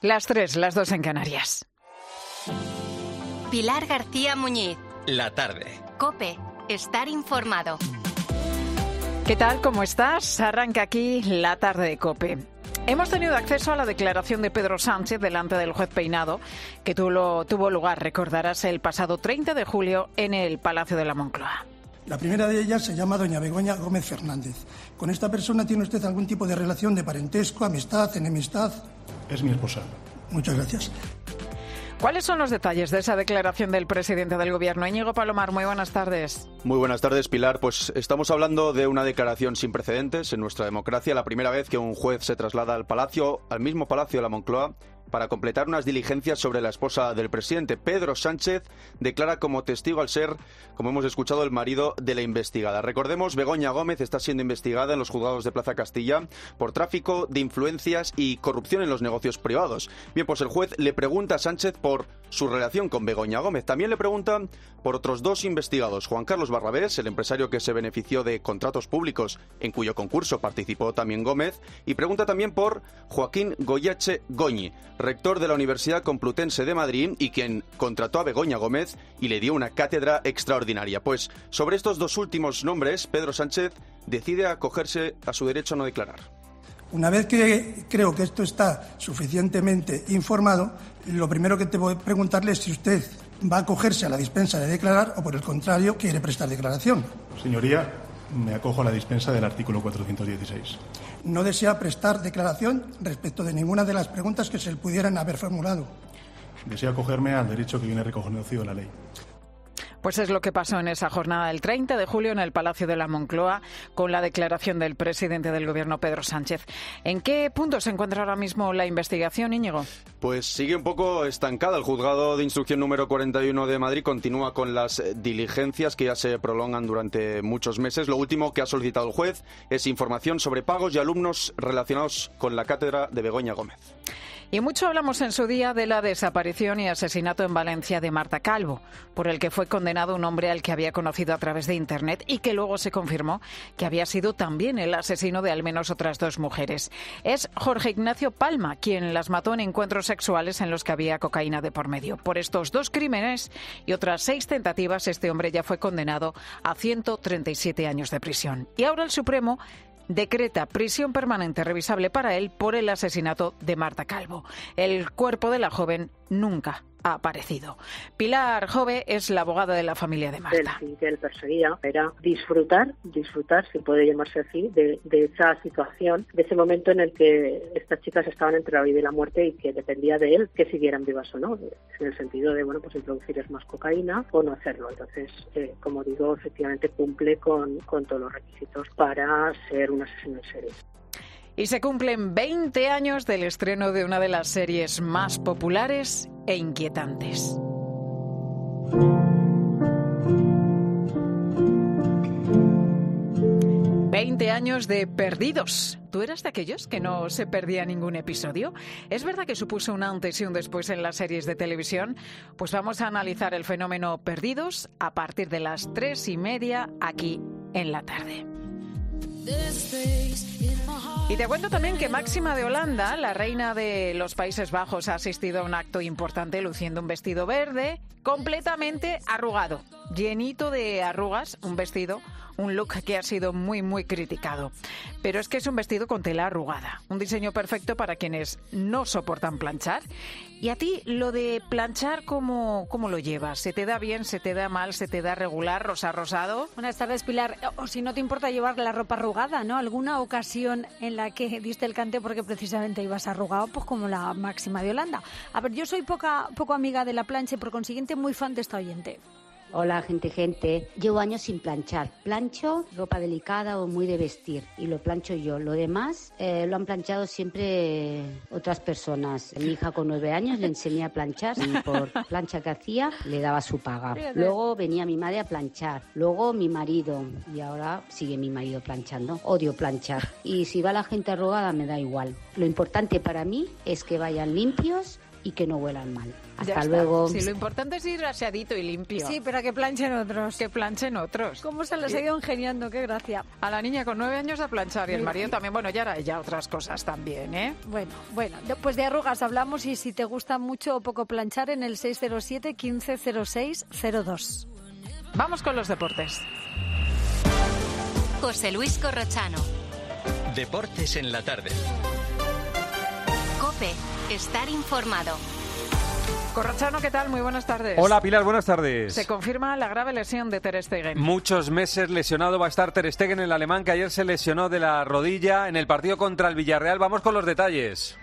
Las 3, las 2 en Canarias. Pilar García Muñiz. La tarde. COPE. Estar informado. ¿Qué tal? ¿Cómo estás? Arranca aquí la tarde de COPE. Hemos tenido acceso a la declaración de Pedro Sánchez delante del juez Peinado, que tuvo lugar, recordarás, el pasado 30 de julio en el Palacio de la Moncloa. La primera de ellas se llama doña Begoña Gómez Fernández. ¿Con esta persona tiene usted algún tipo de relación de parentesco, amistad, enemistad? Es mi esposa. Muchas gracias. ¿Cuáles son los detalles de esa declaración del presidente del Gobierno? Íñigo Palomar, muy buenas tardes. Muy buenas tardes, Pilar. Pues estamos hablando de una declaración sin precedentes en nuestra democracia. La primera vez que un juez se traslada al mismo Palacio de la Moncloa, para completar unas diligencias sobre la esposa del presidente. Pedro Sánchez declara como testigo al ser, como hemos escuchado, el marido de la investigada. Recordemos, Begoña Gómez está siendo investigada en los juzgados de Plaza Castilla por tráfico de influencias y corrupción en los negocios privados. Bien, pues el juez le pregunta a Sánchez por su relación con Begoña Gómez. También le pregunta por otros dos investigados, Juan Carlos Barrabés, el empresario que se benefició de contratos públicos en cuyo concurso participó también Gómez, y pregunta también por Joaquín Goyache Goñi, rector de la Universidad Complutense de Madrid y quien contrató a Begoña Gómez y le dio una cátedra extraordinaria. Pues sobre estos dos últimos nombres, Pedro Sánchez decide acogerse a su derecho a no declarar. Una vez que creo que esto está suficientemente informado, lo primero que te voy a preguntarle es si usted va a acogerse a la dispensa de declarar o, por el contrario, quiere prestar declaración. Señoría, me acojo a la dispensa del artículo 416. No desea prestar declaración respecto de ninguna de las preguntas que se le pudieran haber formulado. Deseo acogerme al derecho que viene reconocido en la ley. Pues es lo que pasó en esa jornada del 30 de julio en el Palacio de la Moncloa con la declaración del presidente del Gobierno, Pedro Sánchez. ¿En qué punto se encuentra ahora mismo la investigación, Íñigo? Pues sigue un poco estancada. El juzgado de instrucción número 41 de Madrid continúa con las diligencias que ya se prolongan durante muchos meses. Lo último que ha solicitado el juez es información sobre pagos y alumnos relacionados con la cátedra de Begoña Gómez. Y mucho hablamos en su día de la desaparición y asesinato en Valencia de Marta Calvo, por el que fue condenado un hombre al que había conocido a través de Internet y que luego se confirmó que había sido también el asesino de al menos otras dos mujeres. Es Jorge Ignacio Palma quien las mató en encuentros sexuales en los que había cocaína de por medio. Por estos dos crímenes y otras 6 tentativas, este hombre ya fue condenado a 137 años de prisión. Y ahora el Supremo decreta prisión permanente revisable para él por el asesinato de Marta Calvo. El cuerpo de la joven nunca ha aparecido. Pilar Jove es la abogada de la familia de Marta. El fin que él perseguía era disfrutar, si puede llamarse así, de esa situación, de ese momento en el que estas chicas estaban entre la vida y la muerte y que dependía de él que siguieran vivas o no, en el sentido de, pues introducirles más cocaína o no hacerlo. Entonces, como digo, efectivamente cumple con todos los requisitos para ser un asesino en serie. Y se cumplen 20 años del estreno de una de las series más populares e inquietantes. «20 años de Perdidos». ¿Tú eras de aquellos que no se perdía ningún episodio? ¿Es verdad que supuso un antes y un después en las series de televisión? Pues vamos a analizar el fenómeno Perdidos a partir de las 3:30 aquí en la tarde. Y te cuento también que Máxima de Holanda, la reina de los Países Bajos, ha asistido a un acto importante luciendo un vestido verde completamente arrugado, llenito de arrugas, un vestido, un look que ha sido muy, muy criticado. Pero es que es un vestido con tela arrugada, un diseño perfecto para quienes no soportan planchar. ¿Y a ti lo de planchar cómo lo llevas? ¿Se te da bien, se te da mal, se te da regular, rosado? Buenas tardes, Pilar. O si no te importa llevar la ropa arrugada, ¿no? ¿Alguna ocasión en la que diste el cante porque precisamente ibas arrugado? Pues como la Máxima de Holanda. A ver, yo soy poco amiga de la plancha y por consiguiente muy fan de esta oyente. Hola, gente. Llevo años sin planchar. Plancho ropa delicada o muy de vestir y lo plancho yo. Lo demás lo han planchado siempre otras personas. Mi hija con 9 años le enseñé a planchar y por plancha que hacía le daba su paga. Luego venía mi madre a planchar. Luego mi marido y ahora sigue mi marido planchando. Odio planchar. Y si va la gente arrugada me da igual. Lo importante para mí es que vayan limpios y que no huelan mal. Ya Hasta está. luego. Sí, lo importante es ir aseadito y limpio. Sí, pero que planchen otros. Que planchen otros. ¿Cómo se les ha ido ingeniando? Qué gracia. A la niña con 9 años a planchar y el marido también. Bueno, ya hará ella otras cosas también, ¿eh? Bueno, pues de arrugas hablamos y si te gusta mucho o poco planchar en el 607 1506 02. Vamos con los deportes. José Luis Corrochano. Deportes en la tarde. COPE. Estar informado. Corrochano, ¿qué tal? Muy buenas tardes. Hola Pilar, buenas tardes. Se confirma la grave lesión de Ter Stegen. Muchos meses lesionado va a estar Ter Stegen, el alemán, que ayer se lesionó de la rodilla en el partido contra el Villarreal. Vamos con los detalles.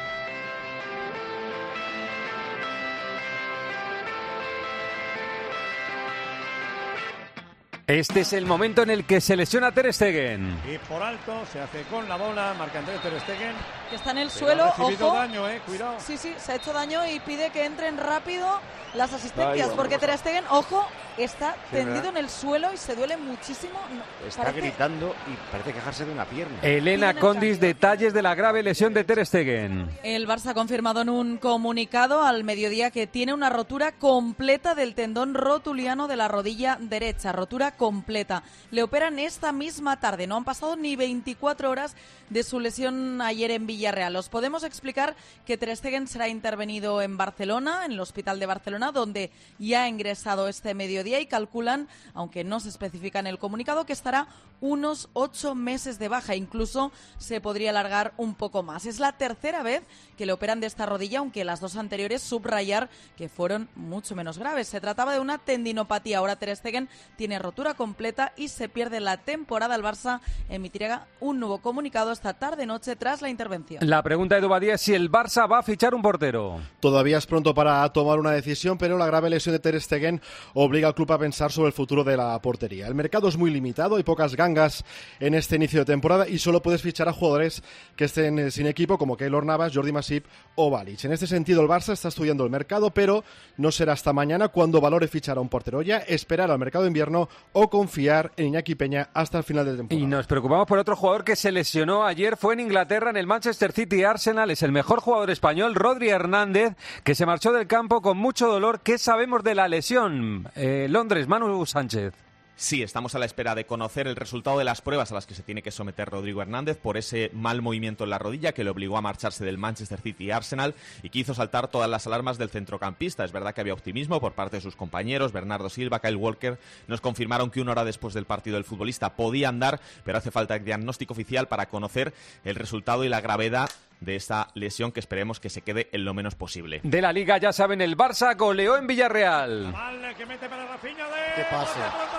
Este es el momento en el que se lesiona Ter Stegen. Y por alto se hace con la bola, marca Andrés Ter Stegen. Que está en el Pero suelo, ha recibido ojo. daño, cuidado. Sí, se ha hecho daño y pide que entren rápido las asistencias, porque Ter Stegen, ojo, está tendido en el suelo y se duele muchísimo. Está gritando y parece quejarse de una pierna. Elena Condis, detalles de la grave lesión de Ter Stegen. El Barça ha confirmado en un comunicado al mediodía que tiene una rotura completa del tendón rotuliano de la rodilla derecha, rotura completa. Le operan esta misma tarde, no han pasado ni 24 horas de su lesión ayer en Villarreal. Os podemos explicar que Ter Stegen será intervenido en Barcelona, en el Hospital de Barcelona, donde ya ha ingresado este mediodía y calculan, aunque no se especifica en el comunicado, que estará unos 8 meses de baja. Incluso se podría alargar un poco más. Es la tercera vez que le operan de esta rodilla, aunque las dos anteriores subrayar que fueron mucho menos graves. Se trataba de una tendinopatía. Ahora Ter Stegen tiene rotura completa y se pierde la temporada. El Barça emitirá un nuevo comunicado esta tarde-noche tras la intervención. La pregunta de Dubadía es si el Barça va a fichar un portero. Todavía es pronto para tomar una decisión, pero la grave lesión de Ter Stegen obliga al club a pensar sobre el futuro de la portería. El mercado es muy limitado, hay pocas gangas en este inicio de temporada y solo puedes fichar a jugadores que estén sin equipo, como Keylor Navas, Jordi Masip o Balic. En este sentido, el Barça está estudiando el mercado, pero no será hasta mañana cuando valore fichar a un portero. Ya esperar al mercado de invierno o confiar en Iñaki Peña hasta el final de temporada. Y nos preocupamos por otro jugador que se lesionó ayer, fue en Inglaterra, en el Manchester City Arsenal. Es el mejor jugador español, Rodri Hernández, que se marchó del campo con mucho dolor. ¿Qué sabemos de la lesión? Londres, Manu Sánchez. Sí, estamos a la espera de conocer el resultado de las pruebas a las que se tiene que someter Rodrigo Hernández por ese mal movimiento en la rodilla que le obligó a marcharse del Manchester City y Arsenal y que hizo saltar todas las alarmas del centrocampista. Es verdad que había optimismo por parte de sus compañeros, Bernardo Silva, Kyle Walker. Nos confirmaron que una hora después del partido el futbolista podía andar, pero hace falta el diagnóstico oficial para conocer el resultado y la gravedad de esta lesión, que esperemos que se quede en lo menos posible. De la Liga, ya saben, el Barça goleó en Villarreal. Que mete para Rafinha ¿Qué pase?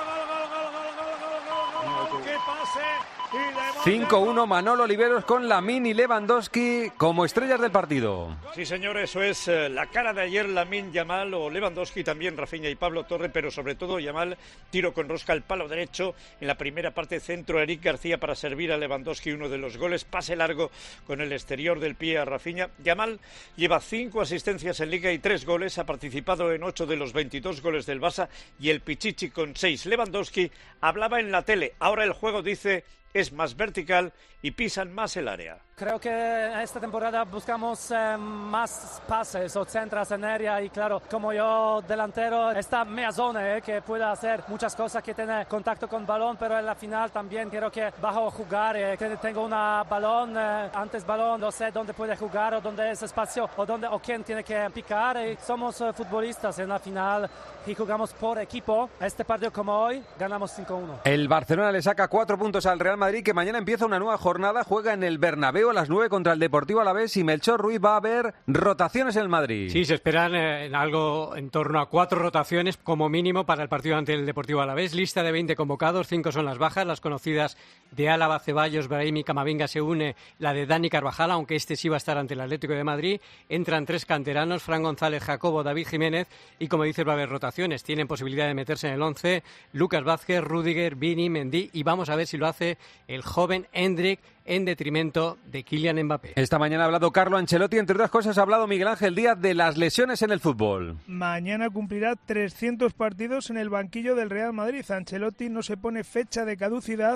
¡Qué pase! 5-1 Manolo Oliveros con Lamine y Lewandowski como estrellas del partido. Sí, señor, eso es la cara de ayer, Lamine Yamal o Lewandowski, también Rafinha y Pablo Torre, pero sobre todo Yamal, tiro con rosca al palo derecho. En la primera parte, centro a Eric García para servir a Lewandowski uno de los goles, pase largo con el exterior del pie a Rafinha. Yamal lleva 5 asistencias en Liga y 3 goles, ha participado en 8 de los 22 goles del Barça y el Pichichi con 6. Lewandowski hablaba en la tele, ahora el juego, dice, es más vertical y pisan más el área. Creo que esta temporada buscamos más pases o centros en área y claro, como yo delantero, esta media zona que puede hacer muchas cosas, que tiene contacto con balón, pero en la final también quiero que bajo a jugar, que tengo una balón, antes balón, no sé dónde puede jugar o dónde es espacio o quién tiene que picar. Y somos futbolistas en la final y jugamos por equipo. Este partido como hoy, ganamos 5-1. El Barcelona le saca 4 puntos al Real Madrid, que mañana empieza una nueva jornada, juega en el Bernabéu a las 9 contra el Deportivo Alavés y Melchor Ruiz. Va a haber rotaciones en el Madrid. Sí, se esperan algo en torno a 4 rotaciones como mínimo para el partido ante el Deportivo Alavés. Lista de 20 convocados, 5 son las bajas, las conocidas de Álava, Ceballos, Brahim y Camavinga. Se une la de Dani Carvajal, aunque este sí va a estar ante el Atlético de Madrid. Entran 3 canteranos, Fran González, Jacobo, David Jiménez, y como dices va a haber rotaciones. Tienen posibilidad de meterse en el 11 Lucas Vázquez, Rüdiger, Vini, Mendy, y vamos a ver si lo hace el joven Endrick en detrimento de Kylian Mbappé. Esta mañana ha hablado Carlo Ancelotti, entre otras cosas ha hablado Miguel Ángel Díaz de las lesiones en el fútbol. Mañana cumplirá 300 partidos en el banquillo del Real Madrid. Ancelotti no se pone fecha de caducidad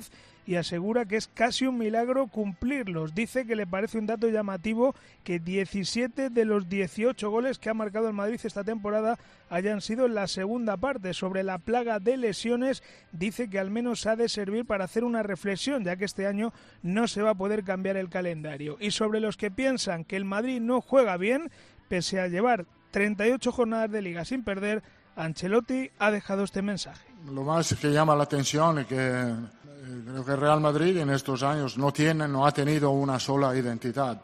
y asegura que es casi un milagro cumplirlos. Dice que le parece un dato llamativo que 17 de los 18 goles que ha marcado el Madrid esta temporada hayan sido en la segunda parte. Sobre la plaga de lesiones, dice que al menos ha de servir para hacer una reflexión, ya que este año no se va a poder cambiar el calendario. Y sobre los que piensan que el Madrid no juega bien, pese a llevar 38 jornadas de Liga sin perder, Ancelotti ha dejado este mensaje. Lo más que llama la atención es que creo que el Real Madrid en estos años no ha tenido una sola identidad.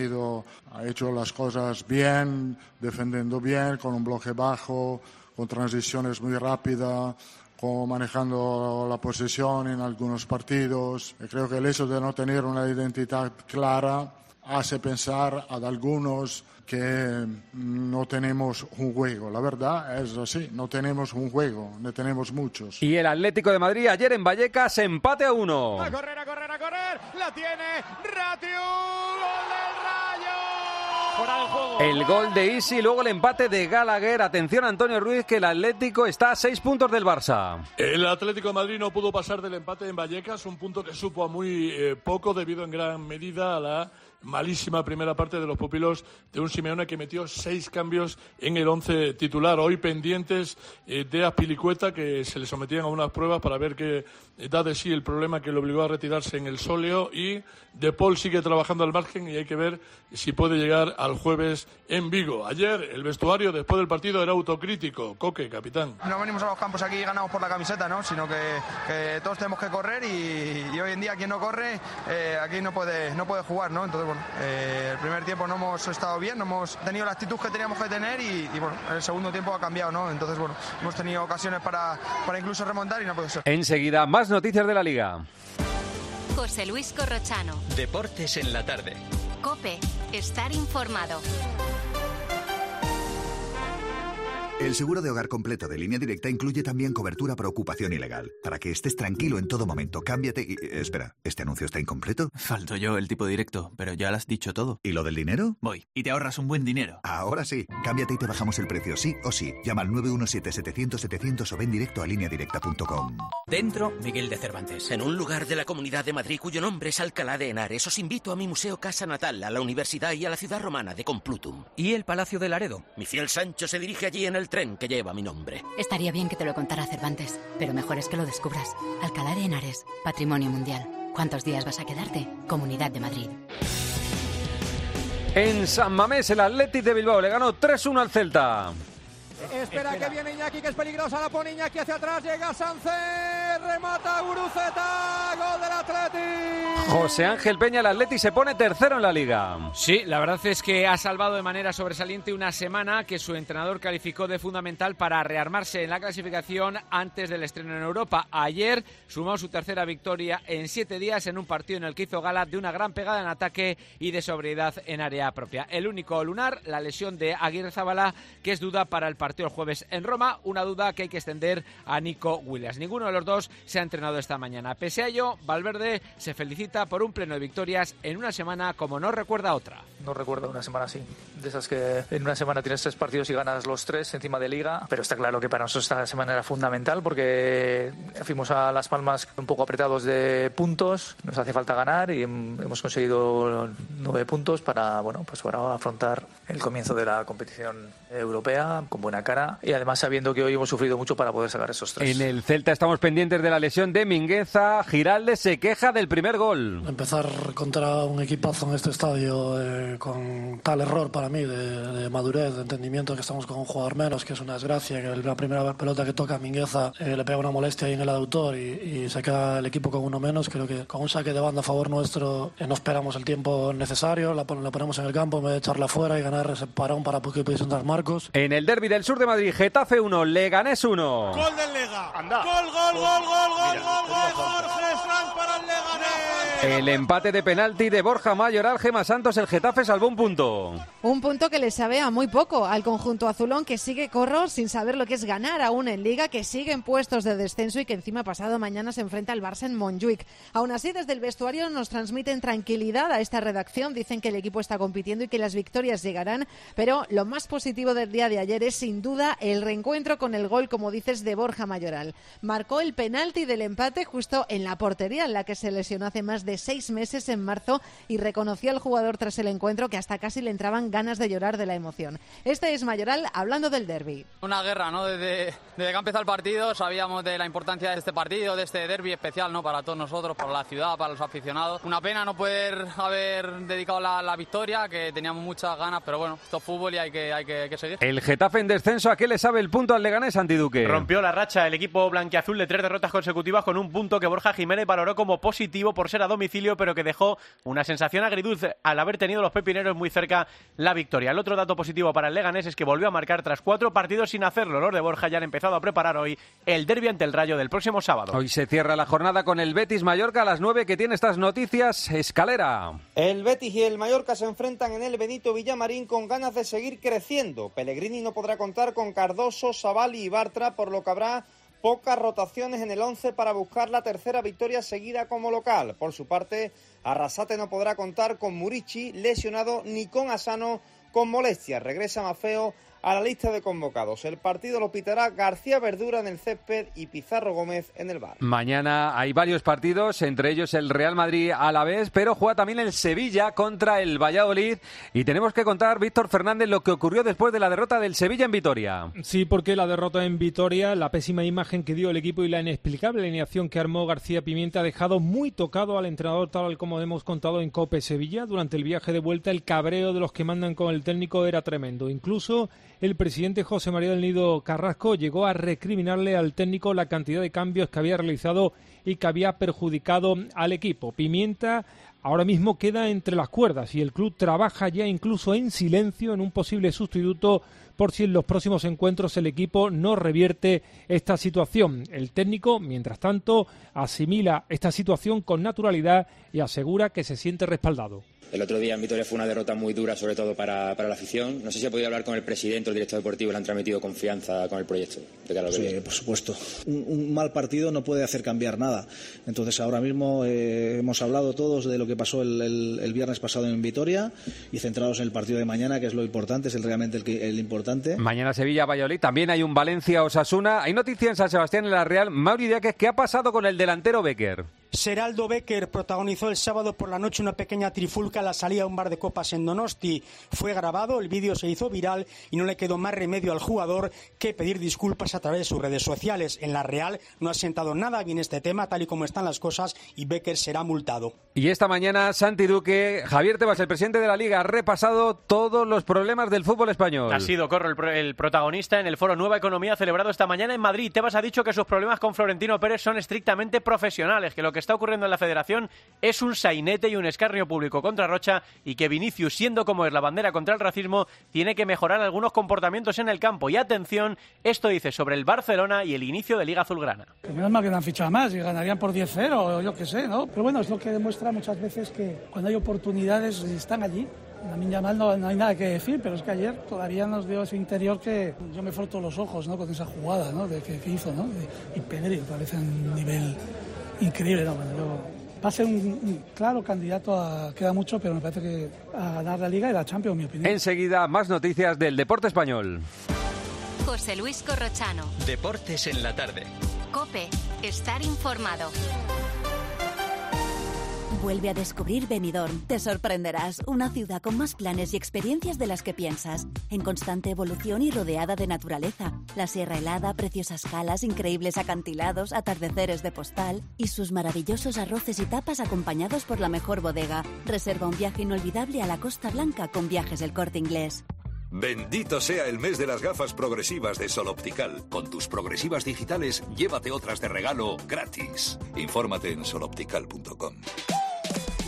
Ha hecho las cosas bien, defendiendo bien, con un bloque bajo, con transiciones muy rápidas, manejando la posesión en algunos partidos. Y creo que el hecho de no tener una identidad clara hace pensar a algunos que no tenemos un juego. La verdad es así, no tenemos un juego, no tenemos muchos. Y el Atlético de Madrid ayer en Vallecas empate a 1. A correr, la tiene Ratiu, gol del Rayo. Fuera del juego. El gol de Isi, luego el empate de Gallagher. Atención, Antonio Ruiz, que el Atlético está a 6 puntos del Barça. El Atlético de Madrid no pudo pasar del empate en Vallecas, un punto que supo a muy poco debido en gran medida a la malísima primera parte de los pupilos de un Simeone que metió 6 cambios en el 11 titular. Hoy pendientes de Azpilicueta, que se le sometían a unas pruebas para ver qué da de sí el problema que le obligó a retirarse en el sóleo, y De Paul sigue trabajando al margen y hay que ver si puede llegar al jueves en Vigo. Ayer el vestuario después del partido era autocrítico. Coque, capitán. No venimos a los campos aquí ganados por la camiseta, ¿no? Sino que todos tenemos que correr y hoy en día quien no corre aquí no puede jugar, ¿no? Entonces, bueno, el primer tiempo no hemos estado bien, no hemos tenido la actitud que teníamos que tener y bueno, el segundo tiempo ha cambiado, ¿no? Entonces, bueno, hemos tenido ocasiones para incluso remontar y no puede ser. Enseguida, más noticias de la Liga. José Luis Corrochano. Deportes en la tarde. COPE. Estar informado. El seguro de hogar completo de Línea Directa incluye también cobertura por ocupación ilegal. Para que estés tranquilo en todo momento, cámbiate y... Espera, ¿este anuncio está incompleto? Falto yo el tipo directo, pero ya lo has dicho todo. ¿Y lo del dinero? Voy, y te ahorras un buen dinero. Ahora sí. Cámbiate y te bajamos el precio, sí o sí. Llama al 917-700-700 o ven directo a lineadirecta.com. Dentro, Miguel de Cervantes. En un lugar de la Comunidad de Madrid cuyo nombre es Alcalá de Henares, os invito a mi museo Casa Natal, a la Universidad y a la ciudad romana de Complutum. ¿Y el Palacio de Laredo? Mi fiel Sancho se dirige allí en el tren que lleva mi nombre. Estaría bien que te lo contara Cervantes, pero mejor es que lo descubras. Alcalá de Henares, Patrimonio Mundial. ¿Cuántos días vas a quedarte? Comunidad de Madrid. En San Mamés, el Athletic de Bilbao le ganó 3-1 al Celta. Espera que viene Iñaki, que es peligrosa, la pone Iñaki hacia atrás, llega Sánchez, remata Guruceta, gol del Athletic. José Ángel Peña, el Athletic se pone tercero en la Liga. Sí, la verdad es que ha salvado de manera sobresaliente una semana que su entrenador calificó de fundamental para rearmarse en la clasificación antes del estreno en Europa. Ayer sumó su tercera victoria en 7 días en un partido en el que hizo gala de una gran pegada en ataque y de sobriedad en área propia. El único lunar, la lesión de Aguirrezabala, que es duda para el partido el jueves en Roma, una duda que hay que extender a Nico Williams. Ninguno de los dos se ha entrenado esta mañana. Pese a ello, Valverde se felicita por un pleno de victorias en una semana como no recuerda otra. No recuerdo una semana así, de esas que en una semana tienes 3 partidos y ganas los 3 encima de Liga, pero está claro que para nosotros esta semana era fundamental porque fuimos a Las Palmas un poco apretados de puntos, nos hace falta ganar y hemos conseguido 9 puntos para, bueno, pues para afrontar el comienzo de la competición europea con buena cara y además sabiendo que hoy hemos sufrido mucho para poder sacar esos 3. En el Celta estamos pendientes de la lesión de Mingueza. Giraldes se queja del primer gol. Empezar contra un equipazo en este estadio con tal error para mí de madurez, de entendimiento, que estamos con un jugador menos, que es una desgracia, que la primera pelota que toca a Mingueza le pega una molestia ahí en el aductor y se queda el equipo con uno menos. Creo que con un saque de banda a favor nuestro no esperamos el tiempo necesario, la ponemos en el campo en vez de echarla fuera y ganar ese parón para que pudiesen dar marcos. En el derbi del sur de Madrid, Getafe 1, Leganés 1. Gol del Lega. Anda. Gol. Jorge Sanz para el Leganés. El empate de penalti de Borja Mayoral, Gemma Santos, el Getafe salvó un punto. Un punto que le sabe a muy poco al conjunto azulón, que sigue corro sin saber lo que es ganar aún en Liga, que sigue en puestos de descenso y que encima pasado mañana se enfrenta al Barça en Montjuic. Aún así, desde el vestuario nos transmiten tranquilidad a esta redacción, dicen que el equipo está compitiendo y que las victorias llegarán, pero lo más positivo del día de ayer es sin duda el reencuentro con el gol, como dices, de Borja Mayoral. Marcó el penalti del empate justo en la portería en la que se lesionó hace más de 6 meses, en marzo, y reconoció al jugador tras el encuentro que hasta casi le entraban ganas de llorar de la emoción. Este es Mayoral hablando del derbi. Una guerra, ¿no? Desde que empezó el partido sabíamos de la importancia de este partido, de este derbi especial, ¿no? Para todos nosotros, para la ciudad, para los aficionados. Una pena no poder haber dedicado la victoria, que teníamos muchas ganas, pero bueno, esto es fútbol y hay que seguir. El Getafe en descenso, ¿a qué le sabe el punto al Leganés, Antiduque? Rompió la racha el equipo blanquiazul de 3 derrotas consecutivas con un punto que Borja Jiménez valoró como positivo por ser a domicilio, pero que dejó una sensación agridulce al haber tenido los pepineros muy cerca la victoria. El otro dato positivo para el Leganés es que volvió a marcar tras 4 partidos sin hacerlo. Los de Borja ya han empezado a preparar hoy el derbi ante el Rayo del próximo sábado. Hoy se cierra la jornada con el Betis Mallorca a las 9, que tiene estas noticias. Escalera. El Betis y el Mallorca se enfrentan en el Benito Villamarín con ganas de seguir creciendo. Pellegrini no podrá contar con Cardoso, Savali y Bartra, por lo que habrá pocas rotaciones en el 11 para buscar la tercera victoria seguida como local. Por su parte, Arrasate no podrá contar con Murici lesionado ni con Asano con molestias. Regresa Maffeo a la lista de convocados. El partido lo pitará García Verdura en el césped y Pizarro Gómez en el bar. Mañana hay varios partidos, entre ellos el Real Madrid Alavés, pero juega también el Sevilla contra el Valladolid. Y tenemos que contar, Víctor Fernández, lo que ocurrió después de la derrota del Sevilla en Vitoria. Sí, porque la derrota en Vitoria, la pésima imagen que dio el equipo y la inexplicable alineación que armó García Pimienta ha dejado muy tocado al entrenador, tal como hemos contado en COPE Sevilla. Durante el viaje de vuelta, el cabreo de los que mandan con el técnico era tremendo. Incluso el presidente José María del Nido Carrasco llegó a recriminarle al técnico la cantidad de cambios que había realizado y que había perjudicado al equipo. Pimienta ahora mismo queda entre las cuerdas y el club trabaja ya incluso en silencio en un posible sustituto por si en los próximos encuentros el equipo no revierte esta situación. El técnico, mientras tanto, asimila esta situación con naturalidad y asegura que se siente respaldado. El otro día en Vitoria fue una derrota muy dura, sobre todo para la afición. No sé si ha podido hablar con el presidente o el director deportivo, le han transmitido confianza con el proyecto. Sí, por supuesto. Un mal partido no puede hacer cambiar nada. Entonces ahora mismo hemos hablado todos de lo que pasó el viernes pasado en Vitoria y centrados en el partido de mañana, que es lo importante, es realmente el importante. Mañana Sevilla-Valladolid, también hay un Valencia-Osasuna. Hay noticia en San Sebastián en la Real. Mauri Diáquez, ¿qué ha pasado con el delantero Becker? Seraldo Becker protagonizó el sábado por la noche una pequeña trifulca a la salida a un bar de copas en Donosti. Fue grabado, el vídeo se hizo viral y no le quedó más remedio al jugador que pedir disculpas a través de sus redes sociales. En la Real no ha sentado nada bien este tema, tal y como están las cosas, y Becker será multado. Y esta mañana, Santi Duque, Javier Tebas, el presidente de la Liga, ha repasado todos los problemas del fútbol español. Ha sido Corro el protagonista en el foro Nueva Economía celebrado esta mañana en Madrid. Tebas ha dicho que sus problemas con Florentino Pérez son estrictamente profesionales, que lo que está ocurriendo en la Federación es un sainete y un escarnio público contra Rocha, y que Vinicius, siendo como es la bandera contra el racismo, tiene que mejorar algunos comportamientos en el campo. Y atención, esto dice sobre el Barcelona y el inicio de Liga Azulgrana. Menos mal que no han fichado más y ganarían por 10-0 o yo qué sé, ¿no? Pero bueno, es lo que demuestra muchas veces que cuando hay oportunidades están allí. Lamine Yamal no hay nada que decir, pero es que ayer todavía nos dio ese interior que yo me froto los ojos, ¿no? Con esa jugada, ¿no? Que hizo, ¿no? Y Pedri parece un nivel increíble, ¿no? Bueno, va a ser un claro candidato queda mucho, pero me parece que a ganar la Liga y la Champions, en mi opinión. Enseguida, más noticias del deporte español. José Luis Corrochano. Deportes en la tarde. COPE. Estar informado. Vuelve a descubrir Benidorm. Te sorprenderás. Una ciudad con más planes y experiencias de las que piensas. En constante evolución y rodeada de naturaleza. La Sierra Helada, preciosas calas, increíbles acantilados, atardeceres de postal y sus maravillosos arroces y tapas acompañados por la mejor bodega. Reserva un viaje inolvidable a la Costa Blanca con Viajes El Corte Inglés. Bendito sea el mes de las gafas progresivas de Sol Optical. Con tus progresivas digitales, llévate otras de regalo gratis. Infórmate en soloptical.com.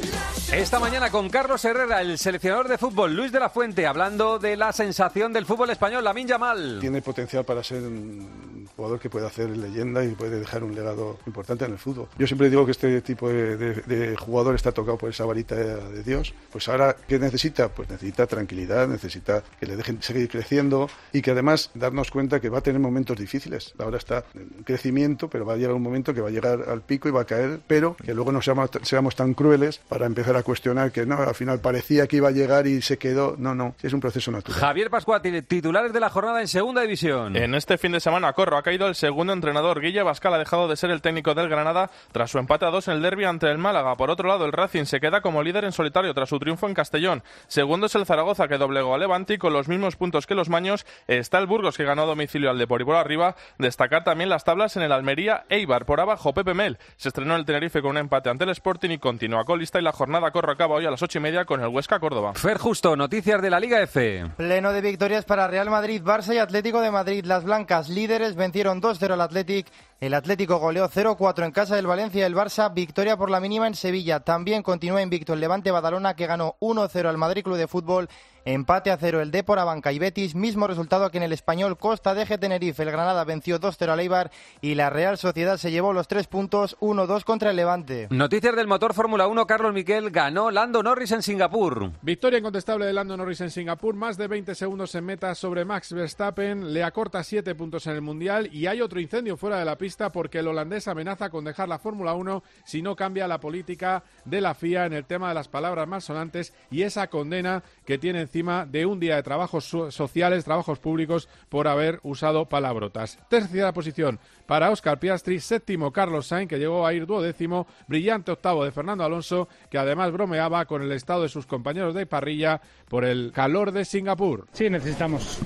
Esta mañana con Carlos Herrera, el seleccionador de fútbol, Luis de la Fuente, hablando de la sensación del fútbol español, Lamine Yamal. Tiene potencial para ser un jugador que puede hacer leyenda y puede dejar un legado importante en el fútbol. Yo siempre digo que este tipo de jugador está tocado por esa varita de Dios. Pues ahora, ¿qué necesita? Pues necesita tranquilidad, necesita que le dejen seguir creciendo y que además darnos cuenta que va a tener momentos difíciles. Ahora está en crecimiento, pero va a llegar un momento que va a llegar al pico y va a caer, pero que luego no seamos tan crueles para empezar a cuestionar que no, al final parecía que iba a llegar y se quedó. No, es un proceso natural. Javier Pascual, titulares de la jornada en segunda división. En este fin de semana, Corro, ha caído el segundo entrenador. Guille Bascal ha dejado de ser el técnico del Granada tras su empate a 2 en el derbi ante el Málaga. Por otro lado, el Racing se queda como líder en solitario tras su triunfo en Castellón. Segundo es el Zaragoza, que doblegó al Levante y con los mismos puntos que los Maños. Está el Burgos, que ganó a domicilio al Depor. Y por arriba, destacar también las tablas en el Almería Eibar. Por abajo, Pepe Mel se estrenó en el Tenerife con un empate ante el Sporting y continúa colista, y la jornada Corro acaba hoy a las 8:30 con el Huesca Córdoba. Fer Justo, noticias de la Liga F. Pleno de victorias para Real Madrid, Barça y Atlético de Madrid. Las blancas líderes vencieron 2-0 al Athletic. El Atlético goleó 0-4 en casa del Valencia. El Barça, victoria por la mínima en Sevilla. También continúa invicto el Levante Badalona, que ganó 1-0 al Madrid Club de Fútbol. Empate a 0 el Depor, Abanca y Betis. Mismo resultado que en el Español Costa de Tenerife. El Granada venció 2-0 al Eibar y la Real Sociedad se llevó los 3 puntos, 1-2 contra el Levante. Noticias del motor Fórmula 1. Carlos Miquel, ganó Lando Norris en Singapur. Victoria incontestable de Lando Norris en Singapur. Más de 20 segundos en meta sobre Max Verstappen. Le acorta 7 puntos en el Mundial. Y hay otro incendio fuera de la pista porque el holandés amenaza con dejar la Fórmula 1 si no cambia la política de la FIA en el tema de las palabras malsonantes y esa condena que tiene encima de un día de trabajos sociales, trabajos públicos, por haber usado palabrotas. Tercera posición para Óscar Piastri, séptimo Carlos Sainz, que llegó a ir 12º, brillante octavo de Fernando Alonso, que además bromeaba con el estado de sus compañeros de parrilla por el calor de Singapur. Sí, necesitamos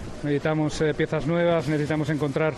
piezas nuevas, necesitamos encontrar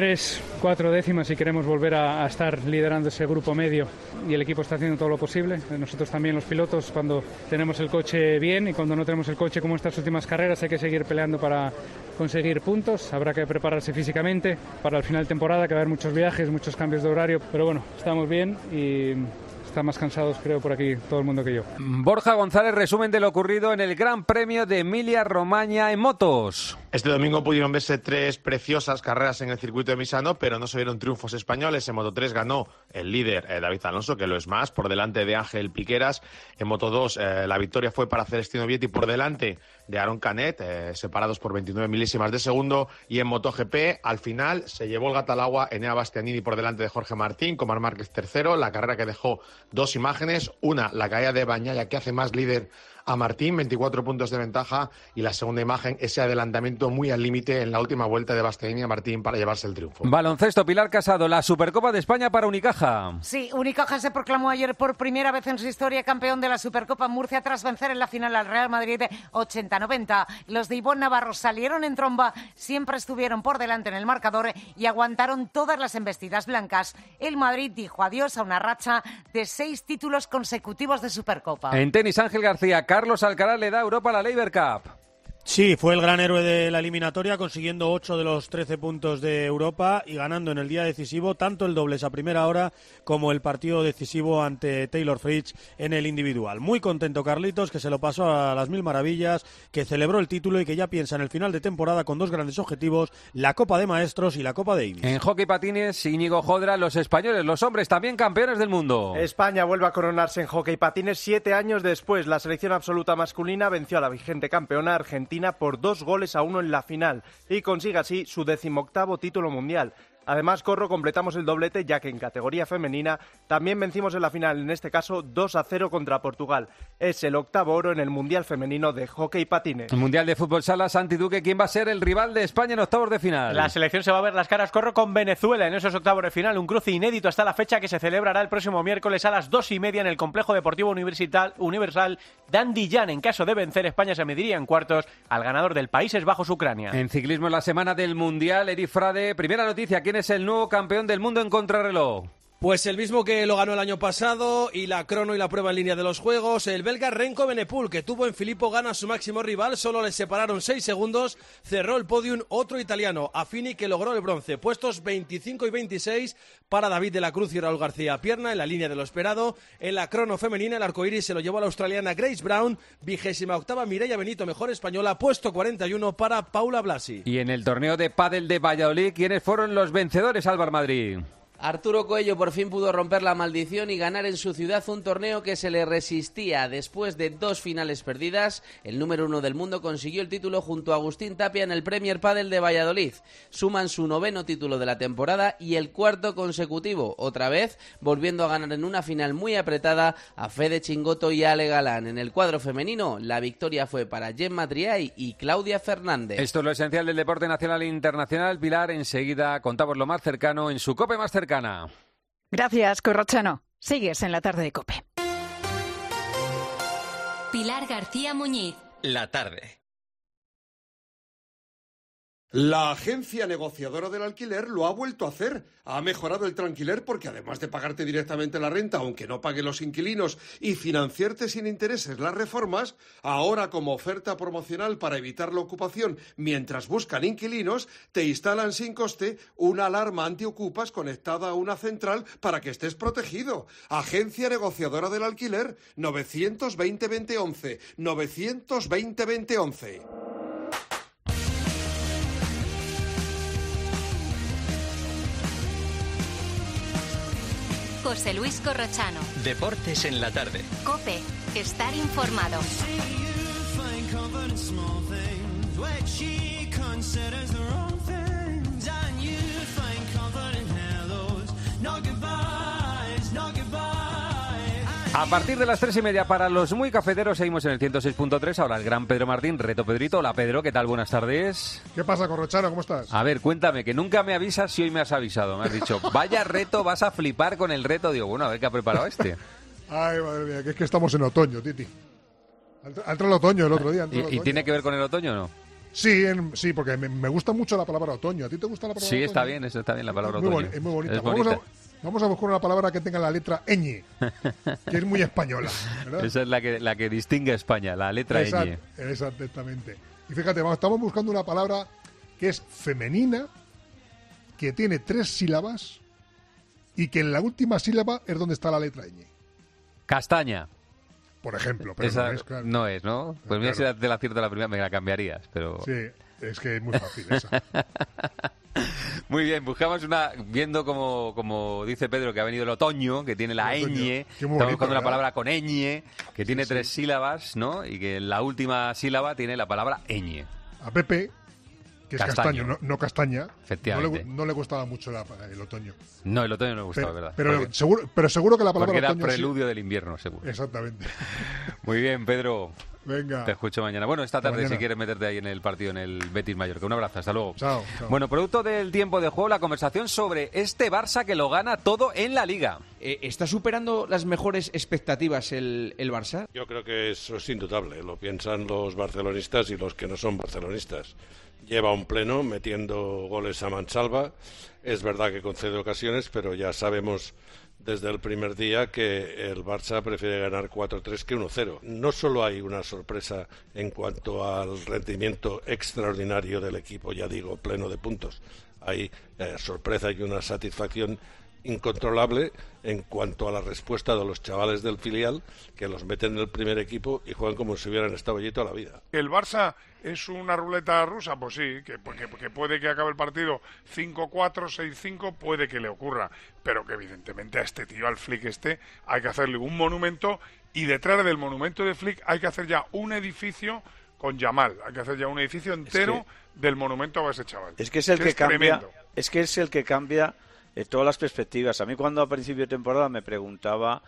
3-4 décimas si queremos volver a estar liderando ese grupo medio, y el equipo está haciendo todo lo posible. Nosotros también, los pilotos, cuando tenemos el coche bien y cuando no tenemos el coche como estas últimas carreras, hay que seguir peleando para conseguir puntos. Habrá que prepararse físicamente para el final de temporada, que va a haber muchos viajes, muchos cambios de horario, pero bueno, estamos bien y están más cansados, creo, por aquí todo el mundo que yo. Borja González, resumen de lo ocurrido en el Gran Premio de Emilia-Romagna en motos. Este domingo pudieron verse 3 preciosas carreras en el circuito de Misano, pero no se vieron triunfos españoles. En Moto 3 ganó el líder David Alonso, que lo es más, por delante de Ángel Piqueras. En Moto 2 la victoria fue para Celestino Vietti por delante de Aaron Canet, separados por 29 milésimas de segundo. Y en MotoGP, al final, se llevó el gato al agua Enea Bastianini por delante de Jorge Martín, con Marc Márquez tercero. La carrera que dejó 2 imágenes, una, la caída de Bagnaia, que hace más líder a Martín, 24 puntos de ventaja, y la segunda imagen, ese adelantamiento muy al límite en la última vuelta de Bastianini a Martín para llevarse el triunfo. Baloncesto, Pilar Casado, la Supercopa de España para Unicaja. Sí, Unicaja se proclamó ayer por primera vez en su historia campeón de la Supercopa Murcia tras vencer en la final al Real Madrid 80-90. Los de Ivonne Navarro salieron en tromba, siempre estuvieron por delante en el marcador y aguantaron todas las embestidas blancas. El Madrid dijo adiós a una racha de 6 títulos consecutivos de Supercopa. En tenis, Ángel García, Carlos Alcaraz le da a Europa la Laver Cup. Sí, fue el gran héroe de la eliminatoria, consiguiendo 8 de los 13 puntos de Europa y ganando en el día decisivo tanto el dobles a primera hora como el partido decisivo ante Taylor Fritz en el individual. Muy contento Carlitos, que se lo pasó a las mil maravillas, que celebró el título y que ya piensa en el final de temporada con 2 grandes objetivos, la Copa de Maestros y la Copa Davis. En hockey patines, Íñigo Jodra, los españoles, los hombres también campeones del mundo. España vuelve a coronarse en hockey patines 7 años después. La selección absoluta masculina venció a la vigente campeona Argentina por 2-1 en la final y consigue así su 18º título mundial. Además, Corro, completamos el doblete, ya que en categoría femenina también vencimos en la final, en este caso 2-0 contra Portugal. Es el 8º oro en el Mundial Femenino de Hockey Patines. El Mundial de Fútbol Sala, Santi Duque, ¿quién va a ser el rival de España en octavos de final? La selección se va a ver las caras, Corro, con Venezuela en esos octavos de final, un cruce inédito hasta la fecha que se celebrará el próximo miércoles a las 2:30 en el Complejo Deportivo Universal Dandiyán. En caso de vencer, España se mediría en cuartos al ganador del Países Bajos, Ucrania. En ciclismo, en la semana del Mundial, Eri Frade, primera noticia, ¿quién es el nuevo campeón del mundo en contrarreloj? Pues el mismo que lo ganó el año pasado, y la crono y la prueba en línea de los juegos, el belga Renko Benepul, que tuvo en Filippo Ganna a su máximo rival, solo le separaron 6 segundos, cerró el podium otro italiano, Affini, que logró el bronce, puestos 25 y 26 para David de la Cruz y Raúl García Pierna, en la línea de lo esperado. En la crono femenina, el arcoíris se lo llevó a la australiana Grace Brown, 28ª Mireia Benito, mejor española, puesto 41 para Paula Blasi. Y en el torneo de pádel de Valladolid, ¿quiénes fueron los vencedores, Álvaro Madrid? Arturo Coello por fin pudo romper la maldición y ganar en su ciudad un torneo que se le resistía. Después de 2 finales perdidas, el número 1 del mundo consiguió el título junto a Agustín Tapia en el Premier Padel de Valladolid. Suman su 9º título de la temporada y el 4º consecutivo, otra vez volviendo a ganar en una final muy apretada a Fede Chingoto y Ale Galán. En el cuadro femenino, la victoria fue para Gemma Triay y Claudia Fernández. Esto es lo esencial del deporte nacional e internacional. Pilar, enseguida contamos lo más cercano en su COPE más cercana. Gracias, Corrochano. Sigues en la tarde de COPE. Pilar García Muñiz. La tarde. La agencia negociadora del alquiler lo ha vuelto a hacer. Ha mejorado el Tranquiler porque además de pagarte directamente la renta, aunque no paguen los inquilinos, y financiarte sin intereses las reformas, ahora como oferta promocional para evitar la ocupación mientras buscan inquilinos, te instalan sin coste una alarma antiocupas conectada a una central para que estés protegido. Agencia negociadora del alquiler, 920-2011, 920-2011. José Luis Corrochano. Deportes en la tarde. COPE. Estar informado. A partir de las 3:30 para los muy cafeteros seguimos en el 106.3. Ahora el gran Pedro Martín, Reto Pedrito. Hola Pedro, ¿qué tal? Buenas tardes. ¿Qué pasa, Corrochano? ¿Cómo estás? A ver, cuéntame, que nunca me avisas si hoy me has avisado. Me has dicho, vaya reto, vas a flipar con el reto. Digo, bueno, a ver qué ha preparado este. Ay, madre mía, que es que estamos en otoño, Titi. Ha entrado el otoño el otro día. ¿Y tiene que ver con el otoño o no? Sí, sí, porque me gusta mucho la palabra otoño. ¿A ti te gusta la palabra otoño? Sí, está bien la palabra otoño. Es muy bonita. Es bonita. Vamos a buscar una palabra que tenga la letra ñ, que es muy española, ¿verdad? Esa es la que distingue a España, la letra ñ. Exactamente. Y fíjate, estamos buscando una palabra que es femenina, que tiene 3 sílabas y que en la última sílaba es donde está la letra ñ. Castaña. Por ejemplo, pero esa no es, claro. No es, ¿no? Pues mira, claro. Si te la acierto la primera, me la cambiarías, pero... Sí, es que es muy fácil esa. Muy bien, buscamos una, viendo como dice Pedro, que ha venido el otoño, que tiene la ñ, estamos buscando una palabra con ñ, que tiene 3 sílabas, ¿no? Y que en la última sílaba tiene la palabra ñ. A Pepe, que es castaño, no castaña, efectivamente. No le gustaba mucho el otoño. No, el otoño no le gustaba, ¿verdad? Pero seguro que la palabra porque era otoño preludio del invierno, seguro. Exactamente. Muy bien, Pedro. Venga. Te escucho mañana. Bueno, esta tarde si quieres meterte ahí en el partido, en el Betis Mallorca. Un abrazo, hasta luego. Chao. Bueno, producto del tiempo de juego, la conversación sobre este Barça que lo gana todo en la Liga. ¿Está superando las mejores expectativas el Barça? Yo creo que eso es indudable. Lo piensan los barcelonistas y los que no son barcelonistas. Lleva un pleno metiendo goles a mansalva. Es verdad que concede ocasiones, pero ya sabemos desde el primer día que el Barça prefiere ganar 4-3 que 1-0. No solo hay una sorpresa en cuanto al rendimiento extraordinario del equipo, ya digo, pleno de puntos. Hay sorpresa y una satisfacción incontrolable en cuanto a la respuesta de los chavales del filial, que los meten en el primer equipo y juegan como si hubieran estado allí toda la vida. ¿El Barça es una ruleta rusa? Pues sí, que puede que acabe el partido 5-4, 6-5, puede que le ocurra, pero que evidentemente a este tío, al Flick hay que hacerle un monumento, y detrás del monumento de Flick hay que hacer ya un edificio con Yamal, hay que hacer ya un edificio entero del monumento a ese chaval. Es que es el que cambia, tremendo. Es que es el que cambia todas las perspectivas. A mí cuando a principio de temporada me preguntaba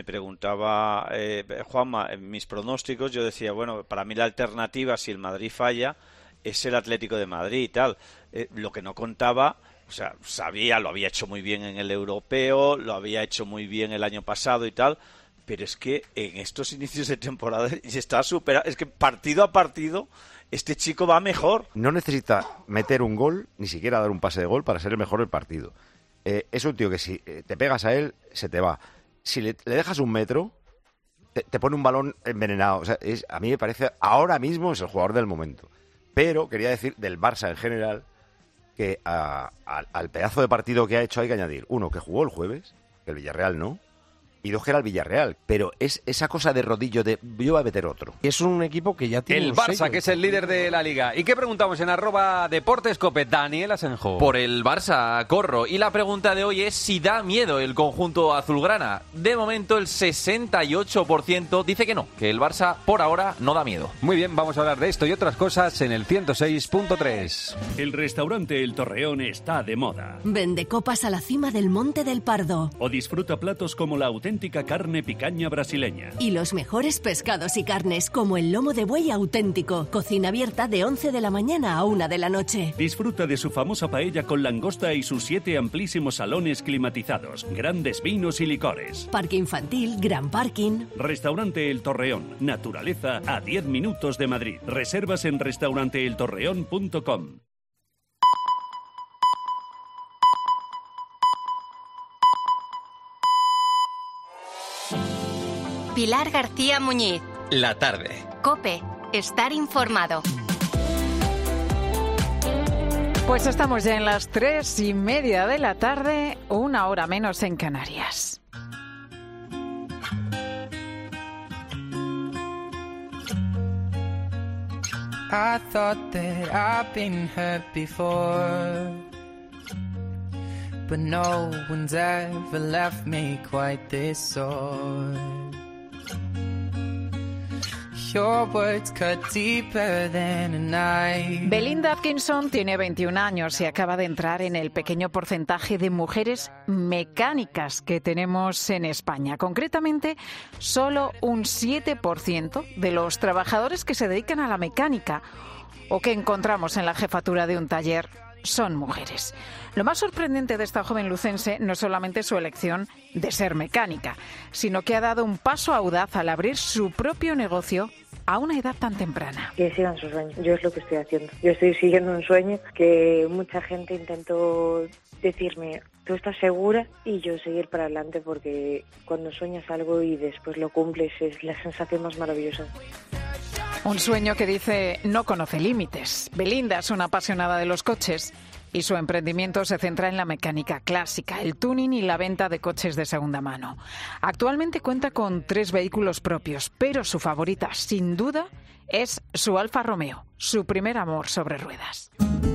Juanma, en mis pronósticos, yo decía, bueno, para mí la alternativa si el Madrid falla es el Atlético de Madrid y tal. Lo que no contaba, o sea, lo había hecho muy bien en el europeo, lo había hecho muy bien el año pasado y tal, pero es que en estos inicios de temporada se está superando, es que partido a partido este chico va mejor. No necesita meter un gol, ni siquiera dar un pase de gol para ser el mejor del partido. es un tío que si te pegas a él, se te va. Si le dejas 1 metro, te pone un balón envenenado. O sea, a mí me parece, ahora mismo es el jugador del momento. Pero quería decir del Barça en general que al pedazo de partido que ha hecho hay que añadir, 1, que jugó el jueves, que el Villarreal no, y 2, que era el Villarreal. Pero es esa cosa de rodillo de yo voy a meter otro. Es un equipo que ya tiene el Barça, que es el líder de la Liga. ¿Y qué preguntamos en @deportescope? Daniel Asenjo. Por el Barça, Corro. Y la pregunta de hoy es si da miedo el conjunto azulgrana. De momento el 68% dice que no, que el Barça por ahora no da miedo. Muy bien, vamos a hablar de esto y otras cosas en el 106.3. El restaurante El Torreón está de moda. Vende copas a la cima del Monte del Pardo. O disfruta platos como la auténtica carne picaña brasileña. Y los mejores pescados y carnes, como el lomo de buey auténtico. Cocina abierta de 11 de la mañana a 1 de la noche. Disfruta de su famosa paella con langosta y sus 7 amplísimos salones climatizados, grandes vinos y licores. Parque infantil, gran parking. Restaurante El Torreón. Naturaleza a 10 minutos de Madrid. Reservas en restauranteeltorreón.com. Pilar García Muñiz. La tarde. COPE. Estar informado. Pues estamos ya en las 3:30 de la tarde, 1 hora menos en Canarias. I thought that I've been hurt before, but no one's ever left me quite this sore. Your words cut deeper than a knife. Belinda Atkinson tiene 21 años y acaba de entrar en el pequeño porcentaje de mujeres mecánicas que tenemos en España. Concretamente, solo un 7% de los trabajadores que se dedican a la mecánica o que encontramos en la jefatura de un taller son mujeres. Lo más sorprendente de esta joven lucense no es solamente su elección de ser mecánica, sino que ha dado un paso audaz al abrir su propio negocio a una edad tan temprana. Que sigan sus sueños. Yo es lo que estoy haciendo. Yo estoy siguiendo un sueño que mucha gente intentó decirme, ¿tú estás segura? Y yo seguir para adelante, porque cuando sueñas algo y después lo cumples es la sensación más maravillosa. Un sueño que dice no conoce límites. Belinda es una apasionada de los coches y su emprendimiento se centra en la mecánica clásica, el tuning y la venta de coches de segunda mano. Actualmente cuenta con 3 vehículos propios, pero su favorita, sin duda, es su Alfa Romeo, su primer amor sobre ruedas.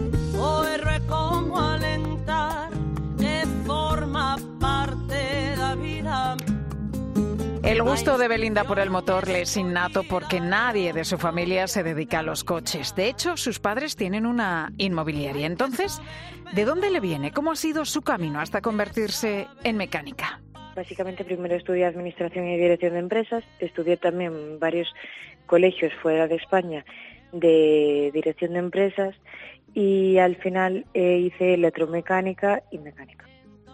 Como alentar, que forma parte de la vida. El gusto de Belinda por el motor le es innato porque nadie de su familia se dedica a los coches. De hecho, sus padres tienen una inmobiliaria. Entonces, ¿de dónde le viene? ¿Cómo ha sido su camino hasta convertirse en mecánica? Básicamente primero estudié Administración y Dirección de Empresas. Estudié también varios colegios fuera de España de Dirección de Empresas y al final hice electromecánica y mecánica.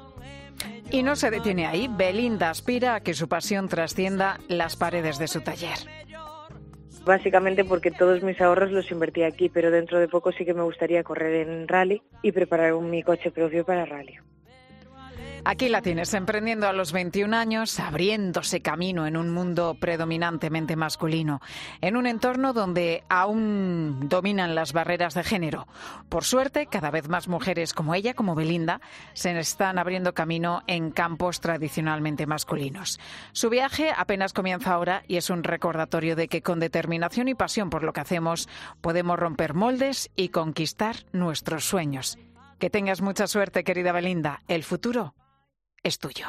Y no se detiene ahí. Belinda aspira a que su pasión trascienda las paredes de su taller. Básicamente porque todos mis ahorros los invertí aquí, pero dentro de poco sí que me gustaría correr en rally y preparar mi coche propio para rally. Aquí la tienes, emprendiendo a los 21 años, abriéndose camino en un mundo predominantemente masculino, en un entorno donde aún dominan las barreras de género. Por suerte, cada vez más mujeres como ella, como Belinda, se están abriendo camino en campos tradicionalmente masculinos. Su viaje apenas comienza ahora y es un recordatorio de que con determinación y pasión por lo que hacemos podemos romper moldes y conquistar nuestros sueños. Que tengas mucha suerte, querida Belinda. El futuro es tuyo.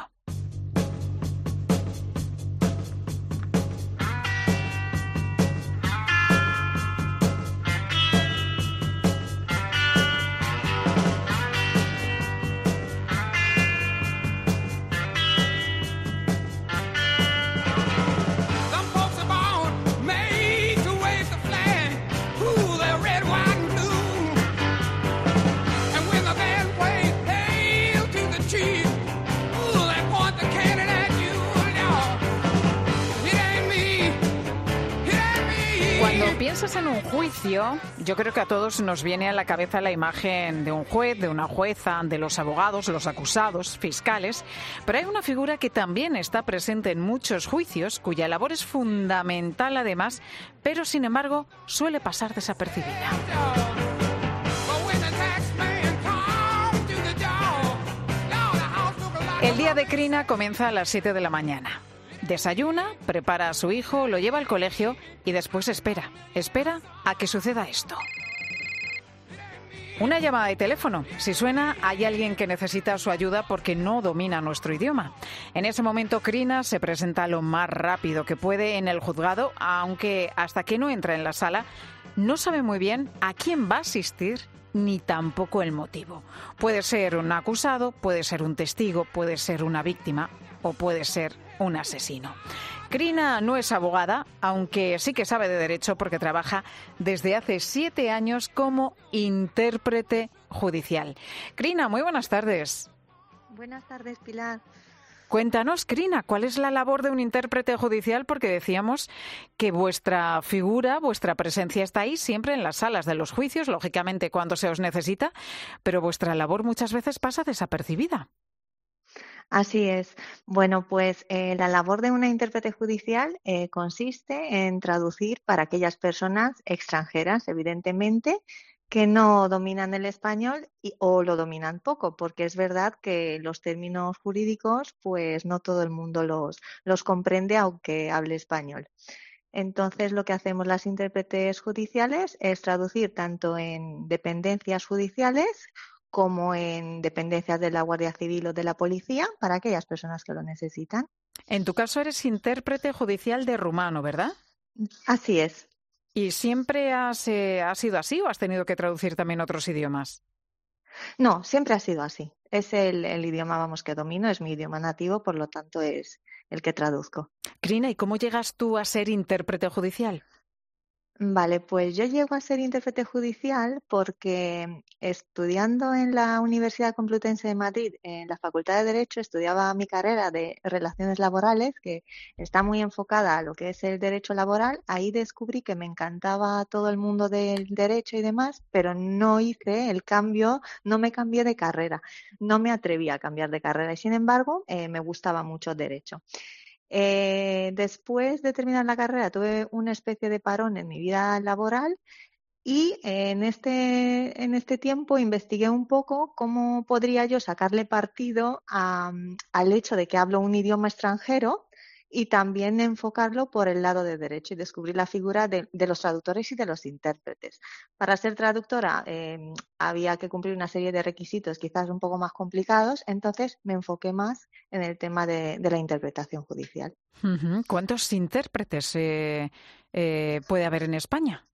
piensas en un juicio, yo creo que a todos nos viene a la cabeza la imagen de un juez, de una jueza, de los abogados, los acusados, fiscales, pero hay una figura que también está presente en muchos juicios, cuya labor es fundamental además, pero sin embargo suele pasar desapercibida. El día de Crina comienza a las 7 de la mañana. Desayuna, prepara a su hijo, lo lleva al colegio y después espera a que suceda esto. Una llamada de teléfono. Si suena, hay alguien que necesita su ayuda porque no domina nuestro idioma. En ese momento, Crina se presenta lo más rápido que puede en el juzgado, aunque hasta que no entra en la sala, no sabe muy bien a quién va a asistir ni tampoco el motivo. Puede ser un acusado, puede ser un testigo, puede ser una víctima o puede ser un asesino. Crina no es abogada, aunque sí que sabe de derecho porque trabaja desde hace 7 años como intérprete judicial. Crina, muy buenas tardes. Buenas tardes, Pilar. Cuéntanos, Crina, ¿cuál es la labor de un intérprete judicial? Porque decíamos que vuestra figura, vuestra presencia está ahí siempre en las salas de los juicios, lógicamente cuando se os necesita, pero vuestra labor muchas veces pasa desapercibida. Así es. Bueno, pues la labor de una intérprete judicial consiste en traducir para aquellas personas extranjeras, evidentemente, que no dominan el español o lo dominan poco, porque es verdad que los términos jurídicos, pues no todo el mundo los comprende, aunque hable español. Entonces, lo que hacemos las intérpretes judiciales es traducir tanto en dependencias judiciales como en dependencias de la Guardia Civil o de la Policía para aquellas personas que lo necesitan. En tu caso eres intérprete judicial de rumano, ¿verdad? Así es. ¿Y siempre ha sido así o has tenido que traducir también otros idiomas? No, siempre ha sido así. Es el idioma, vamos, que domino, es mi idioma nativo, por lo tanto es el que traduzco. Crina, ¿y cómo llegas tú a ser intérprete judicial? Vale, pues yo llego a ser intérprete judicial porque estudiando en la Universidad Complutense de Madrid, en la Facultad de Derecho, estudiaba mi carrera de Relaciones Laborales, que está muy enfocada a lo que es el derecho laboral. Ahí descubrí que me encantaba todo el mundo del derecho y demás, pero no hice el cambio, no me cambié de carrera, no me atreví a cambiar de carrera y sin embargo me gustaba mucho derecho. Después de terminar la carrera tuve una especie de parón en mi vida laboral y en este tiempo investigué un poco cómo podría yo sacarle partido al hecho de que hablo un idioma extranjero y también enfocarlo por el lado de derecho y descubrí la figura de los traductores y de los intérpretes. Para ser traductora había que cumplir una serie de requisitos quizás un poco más complicados, entonces me enfoqué más en el tema de la interpretación judicial. ¿Cuántos intérpretes puede haber en España?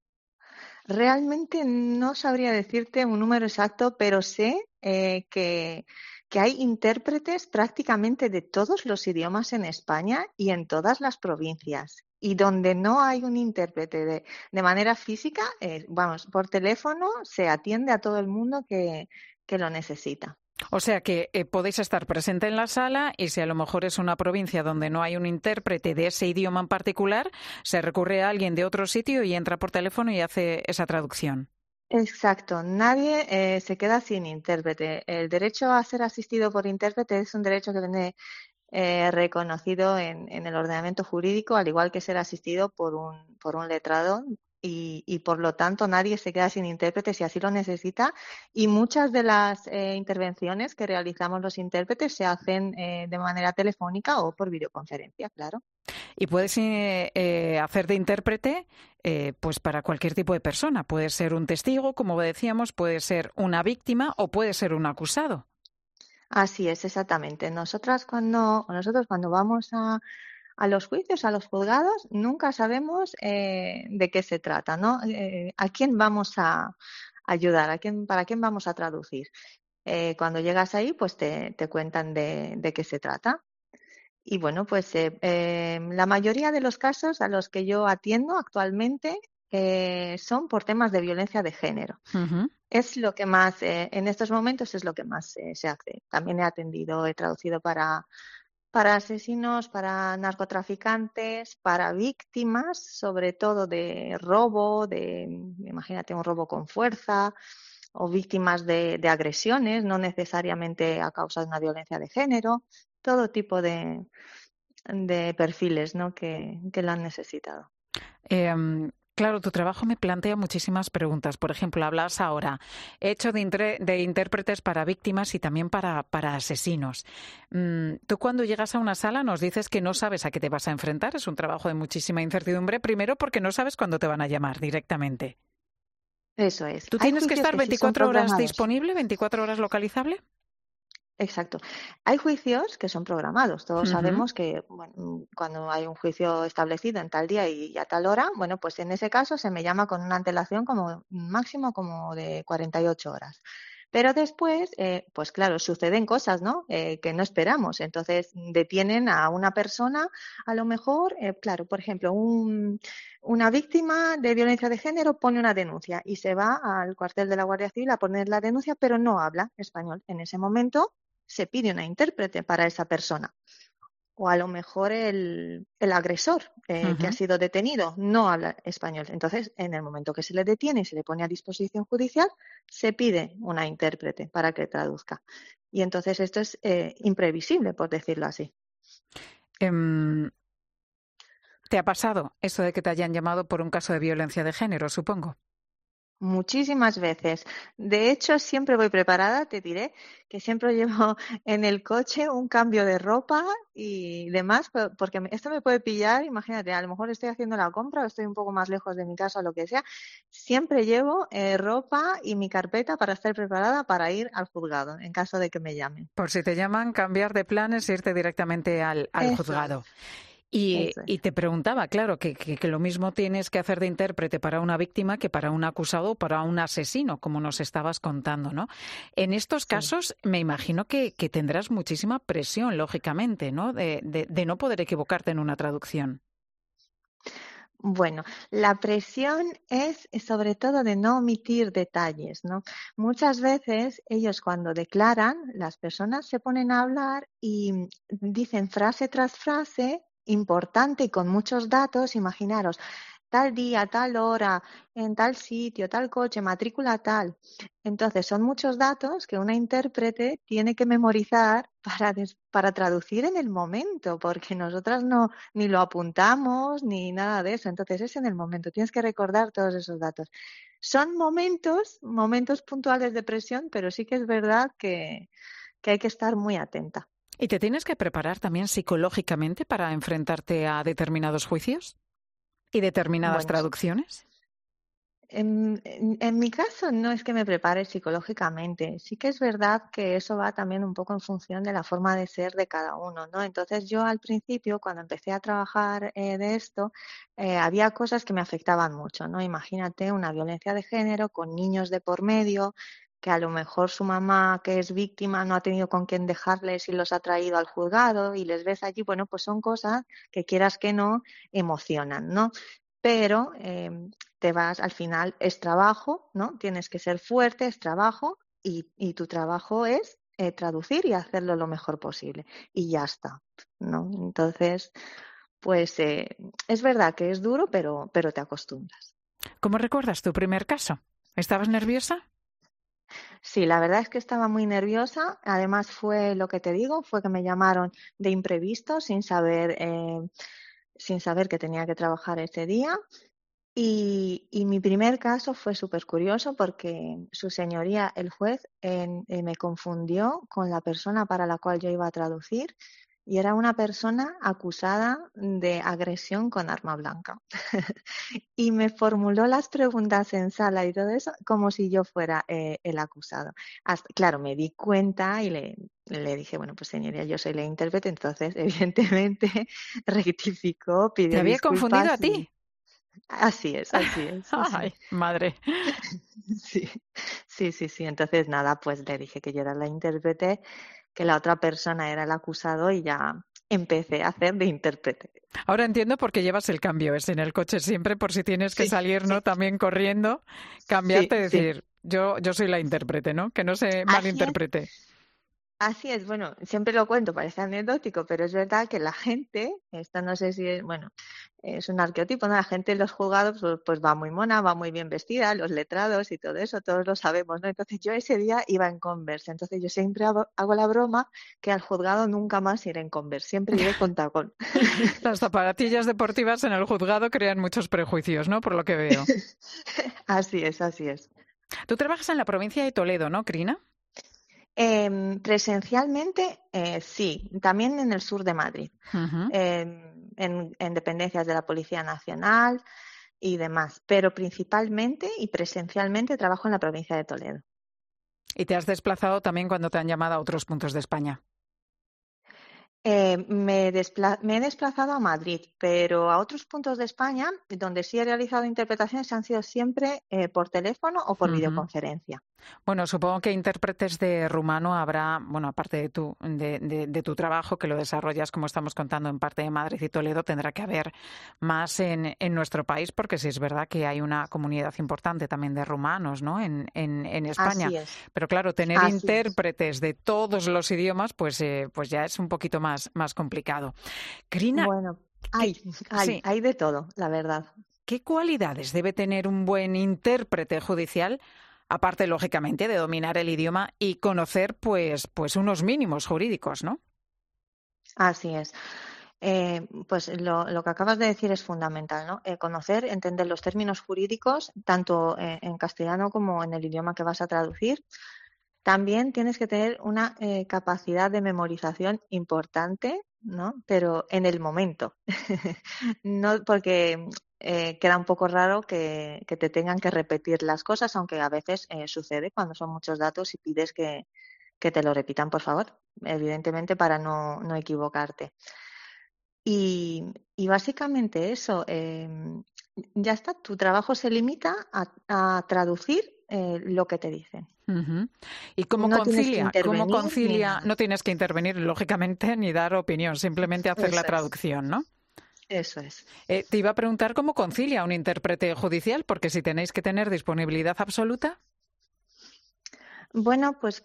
Realmente no sabría decirte un número exacto, pero sé que hay intérpretes prácticamente de todos los idiomas en España y en todas las provincias. Y donde no hay un intérprete de manera física, vamos, por teléfono se atiende a todo el mundo que lo necesita. O sea que podéis estar presente en la sala y si a lo mejor es una provincia donde no hay un intérprete de ese idioma en particular, se recurre a alguien de otro sitio y entra por teléfono y hace esa traducción. Exacto, nadie se queda sin intérprete. El derecho a ser asistido por intérprete es un derecho que viene reconocido en el ordenamiento jurídico, al igual que ser asistido por un letrado. Y por lo tanto nadie se queda sin intérprete si así lo necesita y muchas de las intervenciones que realizamos los intérpretes se hacen de manera telefónica o por videoconferencia, claro. Y puedes hacer de intérprete pues para cualquier tipo de persona. Puede ser un testigo, como decíamos, puede ser una víctima o puede ser un acusado. Así es, exactamente. Nosotros cuando vamos a los juicios, a los juzgados, nunca sabemos de qué se trata, ¿no? ¿A quién vamos a ayudar? ¿Para quién vamos a traducir? Cuando llegas ahí, pues te cuentan de qué se trata. Y bueno, pues la mayoría de los casos a los que yo atiendo actualmente son por temas de violencia de género. Uh-huh. Es lo que más, en estos momentos es lo que más se hace. También he traducido para para asesinos, para narcotraficantes, para víctimas, sobre todo de robo, imagínate un robo con fuerza, o víctimas de agresiones, no necesariamente a causa de una violencia de género, todo tipo de perfiles, ¿no? que lo han necesitado. Claro, tu trabajo me plantea muchísimas preguntas. Por ejemplo, hablas ahora, he hecho de intérpretes para víctimas y también para asesinos. Tú cuando llegas a una sala nos dices que no sabes a qué te vas a enfrentar. Es un trabajo de muchísima incertidumbre, primero porque no sabes cuándo te van a llamar directamente. Eso es. ¿Tú tienes que estar 24 horas disponible, 24 horas localizable? Exacto. Hay juicios que son programados. Todos sabemos que cuando hay un juicio establecido en tal día y a tal hora, bueno, pues en ese caso se me llama con una antelación como máximo como de 48 horas. Pero después, pues claro, suceden cosas, ¿no? Que no esperamos. Entonces detienen a una persona, a lo mejor, claro, por ejemplo, una víctima de violencia de género pone una denuncia y se va al cuartel de la Guardia Civil a poner la denuncia, pero no habla español. En ese momento se pide una intérprete para esa persona. O a lo mejor el agresor que ha sido detenido no habla español. Entonces, en el momento que se le detiene y se le pone a disposición judicial, se pide una intérprete para que traduzca. Y entonces esto es imprevisible, por decirlo así. ¿Te ha pasado eso de que te hayan llamado por un caso de violencia de género, supongo? Muchísimas veces. De hecho, siempre voy preparada, te diré que siempre llevo en el coche un cambio de ropa y demás, porque esto me puede pillar, imagínate, a lo mejor estoy haciendo la compra o estoy un poco más lejos de mi casa o lo que sea. Siempre llevo ropa y mi carpeta para estar preparada para ir al juzgado, en caso de que me llamen. Por si te llaman, cambiar de planes e irte directamente al juzgado. Y te preguntaba, claro, que lo mismo tienes que hacer de intérprete para una víctima que para un acusado o para un asesino, como nos estabas contando, ¿no? En estos casos me imagino que tendrás muchísima presión, lógicamente, ¿no? De no poder equivocarte en una traducción. Bueno, la presión es sobre todo de no omitir detalles, ¿no? Muchas veces ellos cuando declaran, las personas se ponen a hablar y dicen frase tras frase importante y con muchos datos, imaginaros, tal día, tal hora, en tal sitio, tal coche, matrícula tal. Entonces son muchos datos que una intérprete tiene que memorizar para traducir en el momento, porque nosotras ni lo apuntamos ni nada de eso. Entonces es en el momento, tienes que recordar todos esos datos. Son momentos puntuales de presión, pero sí que es verdad que hay que estar muy atenta. ¿Y te tienes que preparar también psicológicamente para enfrentarte a determinados juicios y determinadas traducciones? En mi caso no es que me prepare psicológicamente. Sí que es verdad que eso va también un poco en función de la forma de ser de cada uno, ¿no? Entonces yo al principio, cuando empecé a trabajar de esto, había cosas que me afectaban mucho, ¿no? Imagínate una violencia de género con niños de por medio, que a lo mejor su mamá, que es víctima, no ha tenido con quién dejarles y los ha traído al juzgado y les ves allí, bueno, pues son cosas que quieras que no emocionan, ¿no? Pero te vas, al final es trabajo, ¿no? Tienes que ser fuerte, es trabajo y tu trabajo es traducir y hacerlo lo mejor posible y ya está, ¿no? Entonces, pues es verdad que es duro, pero te acostumbras. ¿Cómo recuerdas tu primer caso? ¿Estabas nerviosa? Sí, la verdad es que estaba muy nerviosa. Además fue lo que te digo, fue que me llamaron de imprevisto sin saber que tenía que trabajar ese día. Y mi primer caso fue súper curioso porque su señoría, el juez, me confundió con la persona para la cual yo iba a traducir. Y era una persona acusada de agresión con arma blanca. Y me formuló las preguntas en sala y todo eso como si yo fuera el acusado. Claro, me di cuenta y le dije, bueno, pues señoría, yo soy la intérprete, entonces evidentemente rectificó, pidió disculpas. ¿Te había confundido a ti? Así es. Ay, madre. Sí. Entonces, nada, pues le dije que yo era la intérprete, que la otra persona era el acusado y ya empecé a hacer de intérprete. Ahora entiendo por qué llevas el cambio ese en el coche siempre, por si tienes que salir, ¿no? También corriendo, cambiarte y decir, yo soy la intérprete, ¿no? Que no se malinterprete. Así es, bueno, siempre lo cuento, parece anecdótico, pero es verdad que la gente, esto no sé si es, bueno, es un arqueotipo, ¿no? La gente en los juzgados pues va muy mona, va muy bien vestida, los letrados y todo eso, todos lo sabemos, ¿no? Entonces yo ese día iba en Converse, entonces yo siempre hago la broma que al juzgado nunca más iré en Converse, siempre iré con tacón. Las zapatillas deportivas en el juzgado crean muchos prejuicios, ¿no? Por lo que veo. Así es, así es. Tú trabajas en la provincia de Toledo, ¿no, Crina? Presencialmente, sí, también en el sur de Madrid, Uh-huh. en dependencias de la Policía Nacional y demás, pero principalmente y presencialmente trabajo en la provincia de Toledo. ¿Y te has desplazado también cuando te han llamado a otros puntos de España? Me he desplazado a Madrid, pero a otros puntos de España, donde sí he realizado interpretaciones, han sido siempre por teléfono o por Uh-huh. videoconferencia. Bueno, supongo que intérpretes de rumano habrá, bueno, aparte de tu trabajo, que lo desarrollas, como estamos contando, en parte de Madrid y Toledo, tendrá que haber más en nuestro país, porque sí es verdad que hay una comunidad importante también de rumanos, ¿no? En España. Así es. Pero claro, tener Así intérpretes de todos los idiomas, pues ya es un poquito más complicado. Crina, Bueno, sí. hay de todo, la verdad. ¿Qué cualidades debe tener un buen intérprete judicial? Aparte, lógicamente, de dominar el idioma y conocer, pues unos mínimos jurídicos, ¿no? Así es. Pues lo que acabas de decir es fundamental, ¿no? Conocer, entender los términos jurídicos, tanto en castellano como en el idioma que vas a traducir. También tienes que tener una capacidad de memorización importante, ¿no? Pero en el momento. No, porque queda un poco raro que te tengan que repetir las cosas, aunque a veces sucede cuando son muchos datos y pides que te lo repitan, por favor, evidentemente para no equivocarte. Y básicamente eso, ya está, tu trabajo se limita a traducir lo que te dicen. Uh-huh. ¿Y cómo No tienes que concilia? intervenir ¿Cómo ni concilia? nada. No tienes que intervenir, lógicamente, ni dar opinión, simplemente hacer Eso la es. traducción, ¿no? Eso es. Te iba a preguntar cómo concilia un intérprete judicial, porque si tenéis que tener disponibilidad absoluta. Bueno, pues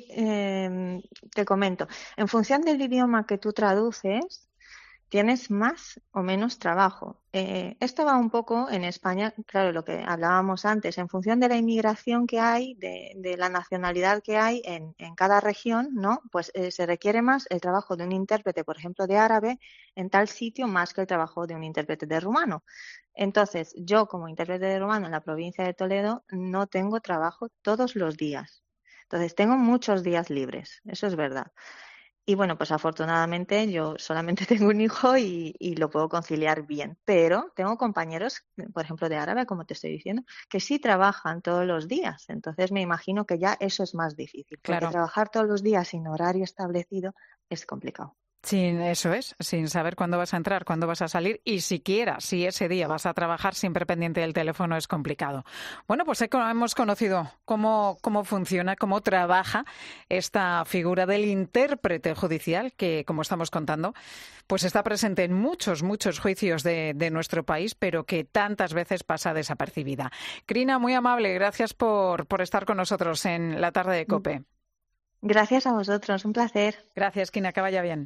te comento. En función del idioma que tú traduces, tienes más o menos trabajo. Esto va un poco en España, claro, lo que hablábamos antes, en función de la inmigración que hay, de la nacionalidad que hay en cada región, ¿no? Pues se requiere más el trabajo de un intérprete, por ejemplo, de árabe, en tal sitio, más que el trabajo de un intérprete de rumano. Entonces, yo como intérprete de rumano en la provincia de Toledo no tengo trabajo todos los días. Entonces, tengo muchos días libres, eso es verdad. Y bueno, pues afortunadamente yo solamente tengo un hijo y lo puedo conciliar bien. Pero tengo compañeros, por ejemplo, de árabe, como te estoy diciendo, que sí trabajan todos los días. Entonces me imagino que ya eso es más difícil. Porque Claro. trabajar todos los días sin horario establecido es complicado. Sin saber cuándo vas a entrar, cuándo vas a salir y siquiera si ese día vas a trabajar siempre pendiente del teléfono es complicado. Bueno, pues hemos conocido cómo funciona, cómo trabaja esta figura del intérprete judicial que, como estamos contando, pues está presente en muchos juicios de nuestro país, pero que tantas veces pasa desapercibida. Crina, muy amable, gracias por estar con nosotros en la tarde de COPE. Gracias a vosotros, un placer. Gracias, Crina, que vaya bien.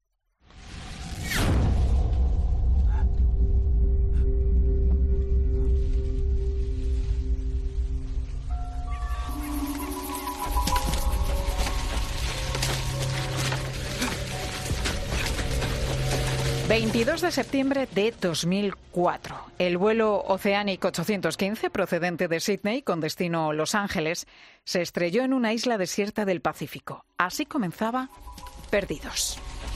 ...22 de septiembre de 2004. El vuelo Oceanic 815, procedente de Sydney con destino Los Ángeles, se estrelló en una isla desierta del Pacífico. Así comenzaba Perdidos.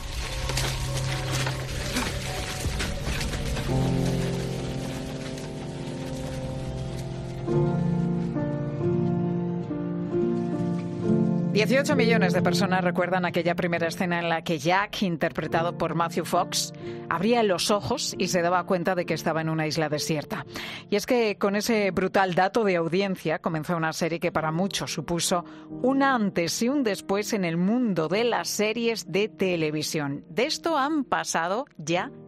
...18 millones de personas recuerdan aquella primera escena en la que Jack, interpretado por Matthew Fox, abría los ojos y se daba cuenta de que estaba en una isla desierta. Y es que con ese brutal dato de audiencia comenzó una serie que para muchos supuso un antes y un después en el mundo de las series de televisión. De esto han pasado ya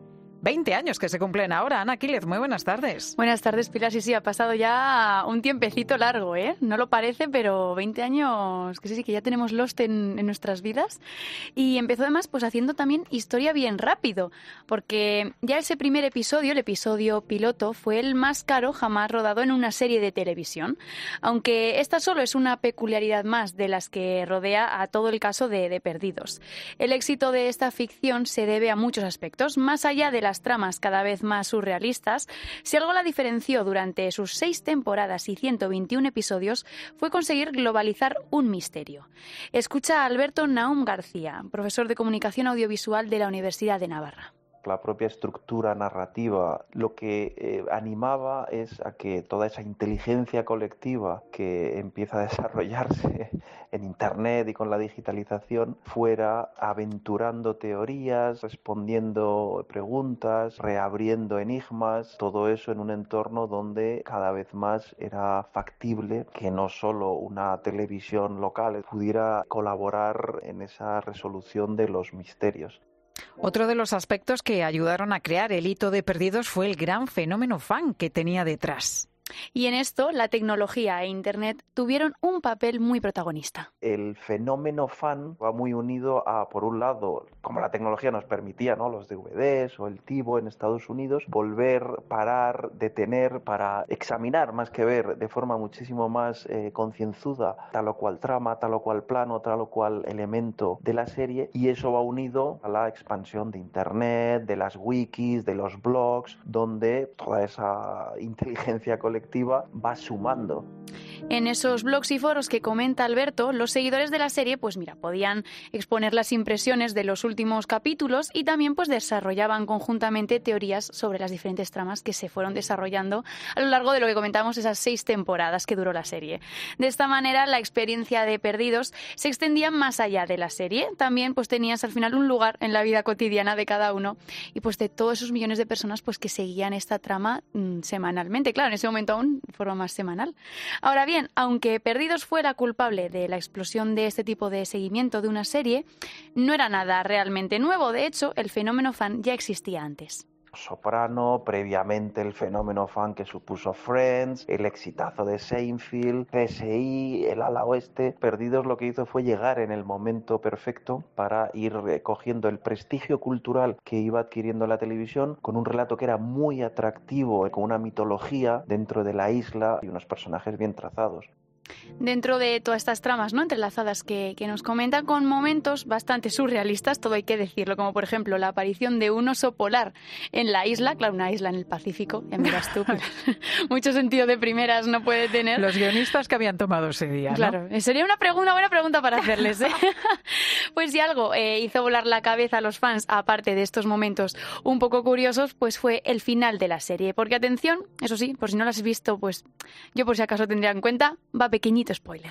20 años que se cumplen ahora. Ana Quílez, muy buenas tardes. Buenas tardes, Pilar. Sí, ha pasado ya un tiempecito largo, ¿eh? No lo parece, pero 20 años, que sí, que ya tenemos Lost en nuestras vidas. Y empezó además pues haciendo también historia bien rápido, porque ya ese primer episodio, el episodio piloto, fue el más caro jamás rodado en una serie de televisión. Aunque esta solo es una peculiaridad más de las que rodea a todo el caso de Perdidos. El éxito de esta ficción se debe a muchos aspectos. Más allá de las tramas cada vez más surrealistas, si algo la diferenció durante sus 6 temporadas y 121 episodios fue conseguir globalizar un misterio. Escucha a Alberto Naum García, profesor de Comunicación Audiovisual de la Universidad de Navarra. La propia estructura narrativa lo que animaba es a que toda esa inteligencia colectiva que empieza a desarrollarse en Internet y con la digitalización fuera aventurando teorías, respondiendo preguntas, reabriendo enigmas, todo eso en un entorno donde cada vez más era factible que no solo una televisión local pudiera colaborar en esa resolución de los misterios. Otro de los aspectos que ayudaron a crear el hito de Perdidos fue el gran fenómeno fan que tenía detrás. Y en esto, la tecnología e Internet tuvieron un papel muy protagonista. El fenómeno fan va muy unido a, por un lado, como la tecnología nos permitía, ¿no?, los DVDs o el TiVo en Estados Unidos, volver, parar, detener para examinar más que ver de forma muchísimo más concienzuda tal o cual trama, tal o cual plano, tal o cual elemento de la serie, y eso va unido a la expansión de Internet, de las wikis, de los blogs, donde toda esa inteligencia colectiva va sumando. En esos blogs y foros que comenta Alberto, los seguidores de la serie, pues mira, podían exponer las impresiones de los últimos capítulos y también pues desarrollaban conjuntamente teorías sobre las diferentes tramas que se fueron desarrollando a lo largo de lo que comentamos, esas 6 temporadas que duró la serie. De esta manera, la experiencia de Perdidos se extendía más allá de la serie. También pues tenías al final un lugar en la vida cotidiana de cada uno y pues de todos esos millones de personas pues que seguían esta trama semanalmente. Claro, en ese momento aún de forma más semanal. Ahora bien, aunque Perdidos fuera culpable de la explosión de este tipo de seguimiento de una serie, no era nada realmente nuevo. De hecho, el fenómeno fan ya existía antes. Soprano, previamente el fenómeno fan que supuso Friends, el exitazo de Seinfeld, CSI, el ala oeste. Perdidos lo que hizo fue llegar en el momento perfecto para ir cogiendo el prestigio cultural que iba adquiriendo la televisión con un relato que era muy atractivo, con una mitología dentro de la isla y unos personajes bien trazados. Dentro de todas estas tramas, ¿no?, entrelazadas que nos comentan, con momentos bastante surrealistas, todo hay que decirlo, como por ejemplo la aparición de un oso polar en la isla, claro, una isla en el Pacífico, ya miras tú, mucho sentido de primeras no puede tener. Los guionistas que habían tomado ese día, ¿no? Claro, sería una buena pregunta para hacerles, ¿eh? Pues si algo hizo volar la cabeza a los fans, aparte de estos momentos un poco curiosos, pues fue el final de la serie, porque atención, eso sí, por si no lo has visto, pues yo por si acaso tendría en cuenta, va pequeñito spoiler.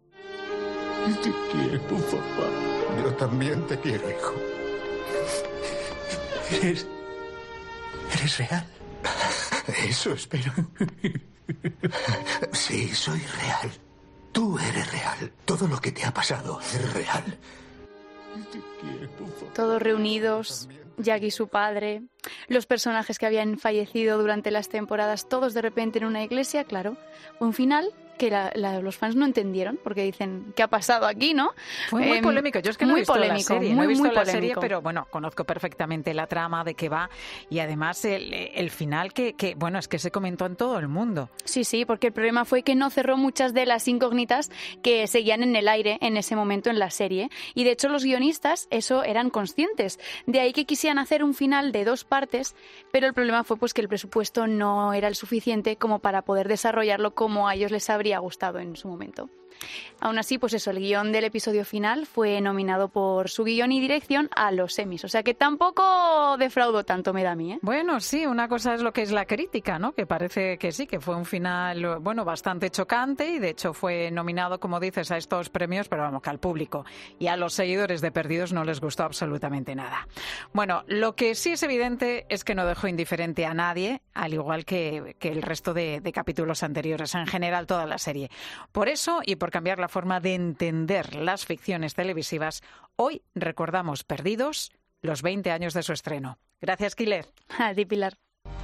Te quiero, papá. Yo también te quiero, hijo. ¿Eres real? Eso espero. Sí, soy real. Tú eres real. Todo lo que te ha pasado es real. Te quiero, papá. Todos reunidos, Jack y su padre, los personajes que habían fallecido durante las temporadas, todos de repente en una iglesia, claro, un final que los fans no entendieron, porque dicen, ¿qué ha pasado aquí, no? Fue muy polémico. Yo es que no he visto la serie, no he visto la serie, pero bueno, conozco perfectamente la trama, de qué va, y además el final que bueno, es que se comentó en todo el mundo. Sí, porque el problema fue que no cerró muchas de las incógnitas que seguían en el aire en ese momento en la serie, y de hecho los guionistas eso eran conscientes, de ahí que quisieran hacer un final de 2 partes, pero el problema fue pues que el presupuesto no era el suficiente como para poder desarrollarlo como a ellos les habría gustado en su momento. Aún así, pues eso, el guión del episodio final fue nominado por su guión y dirección a los Emmys, o sea que tampoco defraudó tanto, me da a mí, ¿eh? Bueno, sí, una cosa es lo que es la crítica, ¿no?, que parece que sí, que fue un final, bueno, bastante chocante, y de hecho fue nominado, como dices, a estos premios, pero vamos, que al público y a los seguidores de Perdidos no les gustó absolutamente nada. Bueno, lo que sí es evidente es que no dejó indiferente a nadie, al igual que el resto de capítulos anteriores, en general toda la serie. Por eso, y por cambiar la forma de entender las ficciones televisivas, hoy recordamos Perdidos los 20 años de su estreno. Gracias, Killer. A ti, Pilar.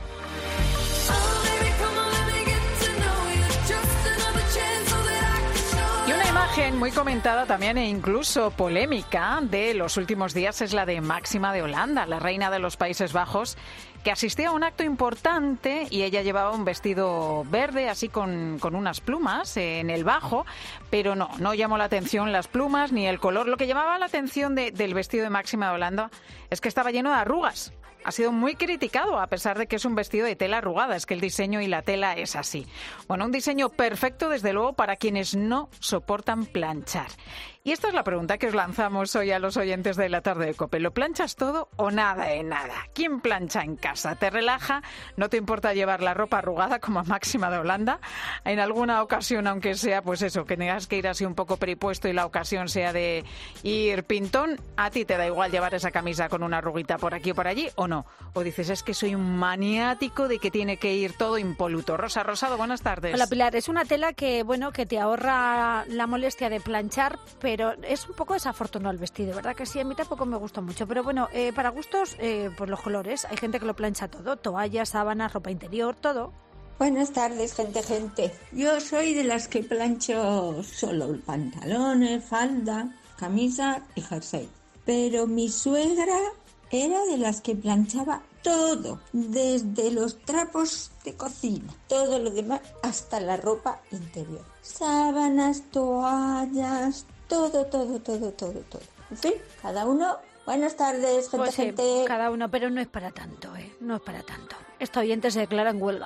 Y una imagen muy comentada también e incluso polémica de los últimos días es la de Máxima de Holanda, la reina de los Países Bajos, que asistía a un acto importante y ella llevaba un vestido verde así con unas plumas en el bajo, pero no llamó la atención las plumas ni el color. Lo que llamaba la atención del vestido de Máxima de Holanda es que estaba lleno de arrugas. Ha sido muy criticado a pesar de que es un vestido de tela arrugada, es que el diseño y la tela es así. Bueno, un diseño perfecto desde luego para quienes no soportan planchar. Y esta es la pregunta que os lanzamos hoy a los oyentes de La Tarde de COPE. ¿Lo planchas todo o nada de nada? ¿Quién plancha en casa? ¿Te relaja? ¿No te importa llevar la ropa arrugada como a Máxima de Holanda? En alguna ocasión, aunque sea pues eso, que tengas que ir así un poco peripuesto y la ocasión sea de ir pintón, ¿a ti te da igual llevar esa camisa con una arruguita por aquí o por allí o no? O dices, es que soy un maniático de que tiene que ir todo impoluto. Rosa Rosado, buenas tardes. Hola, Pilar. Es una tela que, bueno, que te ahorra la molestia de planchar, pero es un poco desafortunado el vestido, ¿verdad? Que sí, a mí tampoco me gusta mucho. Pero bueno, para gustos, pues los colores. Hay gente que lo plancha todo, toallas, sábanas, ropa interior, todo. Buenas tardes, gente. Yo soy de las que plancho solo pantalones, falda, camisa y jersey. Pero mi suegra era de las que planchaba todo, desde los trapos de cocina, todo lo demás, hasta la ropa interior. Sábanas, toallas, todo. En fin, cada uno. Buenas tardes, gente. Cada uno, pero no es para tanto, no es para tanto. Esta oyente se declara en huelga.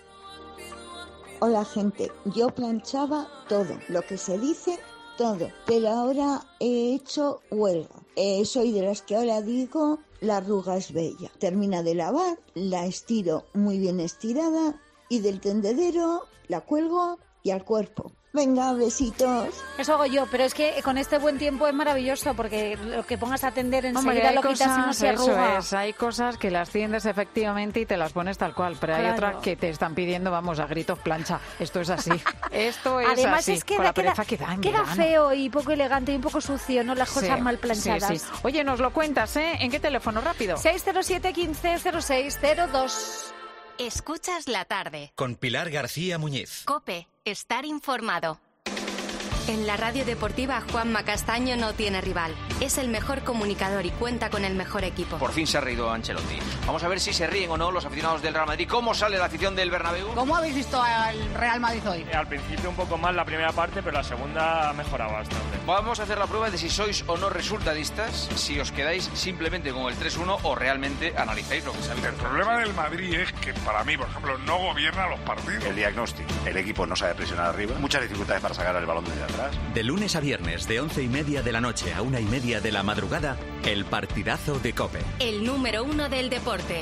Hola, gente. Yo planchaba todo, lo que se dice, todo. Pero ahora he hecho huelga. Soy de las que ahora digo, la arruga es bella. Termina de lavar, la estiro muy bien estirada y del tendedero la cuelgo y al cuerpo. Venga, besitos. Eso hago yo, pero es que con este buen tiempo es maravilloso porque lo que pongas a tender enseguida lo quitas y no se arruga. Eso es, hay cosas que las tiendes efectivamente y te las pones tal cual, pero hay otras que te están pidiendo, vamos, a gritos plancha. Esto es así. Esto es Además, así. Es que con la pereza que da en queda verano. feo y poco elegante y un poco sucio, ¿no? Las cosas mal planchadas. Sí. Oye, nos lo cuentas, ¿eh? ¿En qué teléfono? Rápido. 607 15 06 02. Escuchas La Tarde. Con Pilar García Muñiz. COPE. Estar informado. En la radio deportiva, Juanma Castaño no tiene rival. Es el mejor comunicador y cuenta con el mejor equipo. Por fin se ha reído Ancelotti. Vamos a ver si se ríen o no los aficionados del Real Madrid. ¿Cómo sale la afición del Bernabéu? ¿Cómo habéis visto al Real Madrid hoy? Al principio un poco mal la primera parte, pero la segunda ha mejorado bastante. Vamos a hacer la prueba de si sois o no resultadistas, si os quedáis simplemente con el 3-1 o realmente analizáis lo que sabéis. El problema del Madrid es que para mí, por ejemplo, no gobierna los partidos. El diagnóstico. El equipo no sabe presionar arriba. Muchas dificultades para sacar el balón desde atrás. De lunes a viernes, de 11:30 de la noche a 1:30 de la madrugada, el partidazo de COPE. El número 1 del deporte.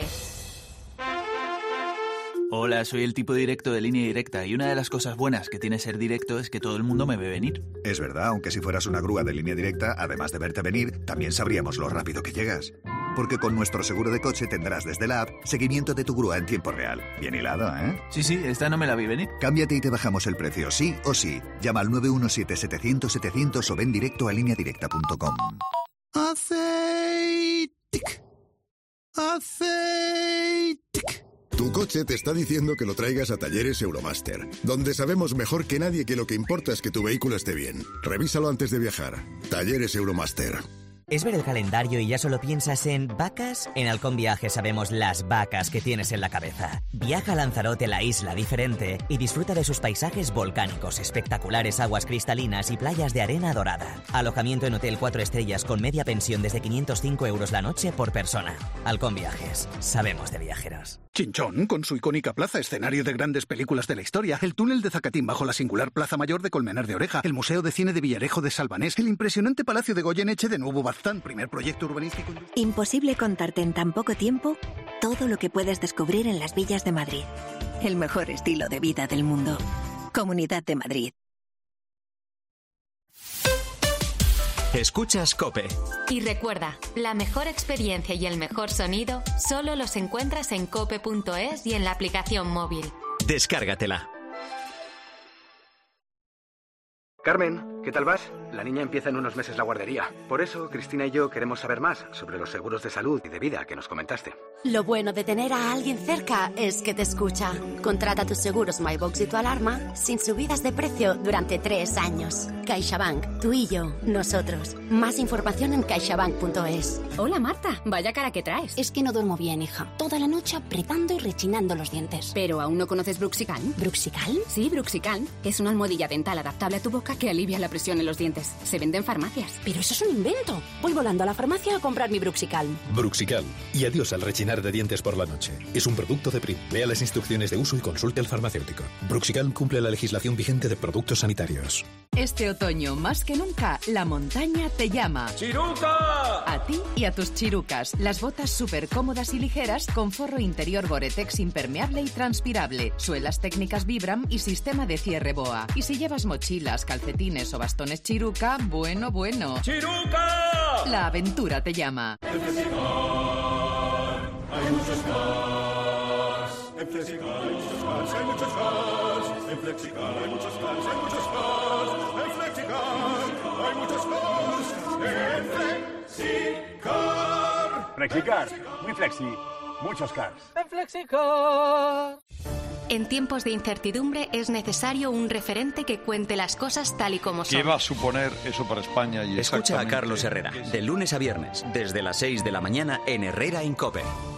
Hola, soy el tipo directo de Línea Directa y una de las cosas buenas que tiene ser directo es que todo el mundo me ve venir. Es verdad, aunque si fueras una grúa de Línea Directa, además de verte venir, también sabríamos lo rápido que llegas. Porque con nuestro seguro de coche tendrás desde la app seguimiento de tu grúa en tiempo real. Bien hilado, ¿eh? Sí, esta no me la vi venir. Cámbiate y te bajamos el precio, sí o sí. Llama al 917-700-700 o ven directo a lineadirecta.com. Aceite. Tu coche te está diciendo que lo traigas a Talleres Euromaster, donde sabemos mejor que nadie que lo que importa es que tu vehículo esté bien. Revísalo antes de viajar. Talleres Euromaster. ¿Es ver el calendario y ya solo piensas en vacas? En Halcón Viajes sabemos las vacas que tienes en la cabeza. Viaja a Lanzarote, la isla diferente, y disfruta de sus paisajes volcánicos, espectaculares aguas cristalinas y playas de arena dorada. Alojamiento en Hotel 4 estrellas con media pensión desde 505 euros la noche por persona. Halcón Viajes. Sabemos de viajeros. Chinchón, con su icónica plaza, escenario de grandes películas de la historia, el túnel de Zacatín bajo la singular Plaza Mayor de Colmenar de Oreja, el Museo de Cine de Villarejo de Salvanés, el impresionante Palacio de Goyeneche de Nuevo Baztán, primer proyecto urbanístico. Imposible contarte en tan poco tiempo todo lo que puedes descubrir en las villas de Madrid. El mejor estilo de vida del mundo. Comunidad de Madrid. Escuchas COPE. Y recuerda, la mejor experiencia y el mejor sonido solo los encuentras en cope.es y en la aplicación móvil. Descárgatela. Carmen. ¿Qué tal vas? La niña empieza en unos meses la guardería. Por eso, Cristina y yo queremos saber más sobre los seguros de salud y de vida que nos comentaste. Lo bueno de tener a alguien cerca es que te escucha. Contrata tus seguros MyBox y tu alarma sin subidas de precio durante 3 años. CaixaBank, tú y yo, nosotros. Más información en caixabank.es. Hola Marta, vaya cara que traes. Es que no duermo bien, hija. Toda la noche apretando y rechinando los dientes. ¿Pero aún no conoces Bruxical? ¿Bruxical? Sí, Bruxical. Es una almohadilla dental adaptable a tu boca que alivia la presión en los dientes. Se vende en farmacias. Pero eso es un invento. Voy volando a la farmacia a comprar mi Bruxical. Bruxical. Y adiós al rechinar de dientes por la noche. Es un producto de Prim. Lea las instrucciones de uso y consulte al farmacéutico. Bruxical cumple la legislación vigente de productos sanitarios. Este otoño, más que nunca, la montaña te llama. ¡Chiruca! A ti y a tus chirucas. Las botas súper cómodas y ligeras con forro interior Gore-Tex impermeable y transpirable, suelas técnicas Vibram y sistema de cierre BOA. Y si llevas mochilas, calcetines o bastones Chiruca, bueno. ¡Chiruca! La aventura te llama. En Flexicar hay muchos cars. En Flexicar hay muchos cars, hay muchos cars. En Flexicar hay muchos cars, hay muchos cars. En Flexicar hay muchos cars. En Flexicar. Flexicar, muy flexi, muchos cars. En Flexicar. En tiempos de incertidumbre es necesario un referente que cuente las cosas tal y como son. ¿Qué va a suponer eso para España? Escucha a Carlos Herrera, de lunes a viernes, desde las 6 de la mañana en Herrera in COPE.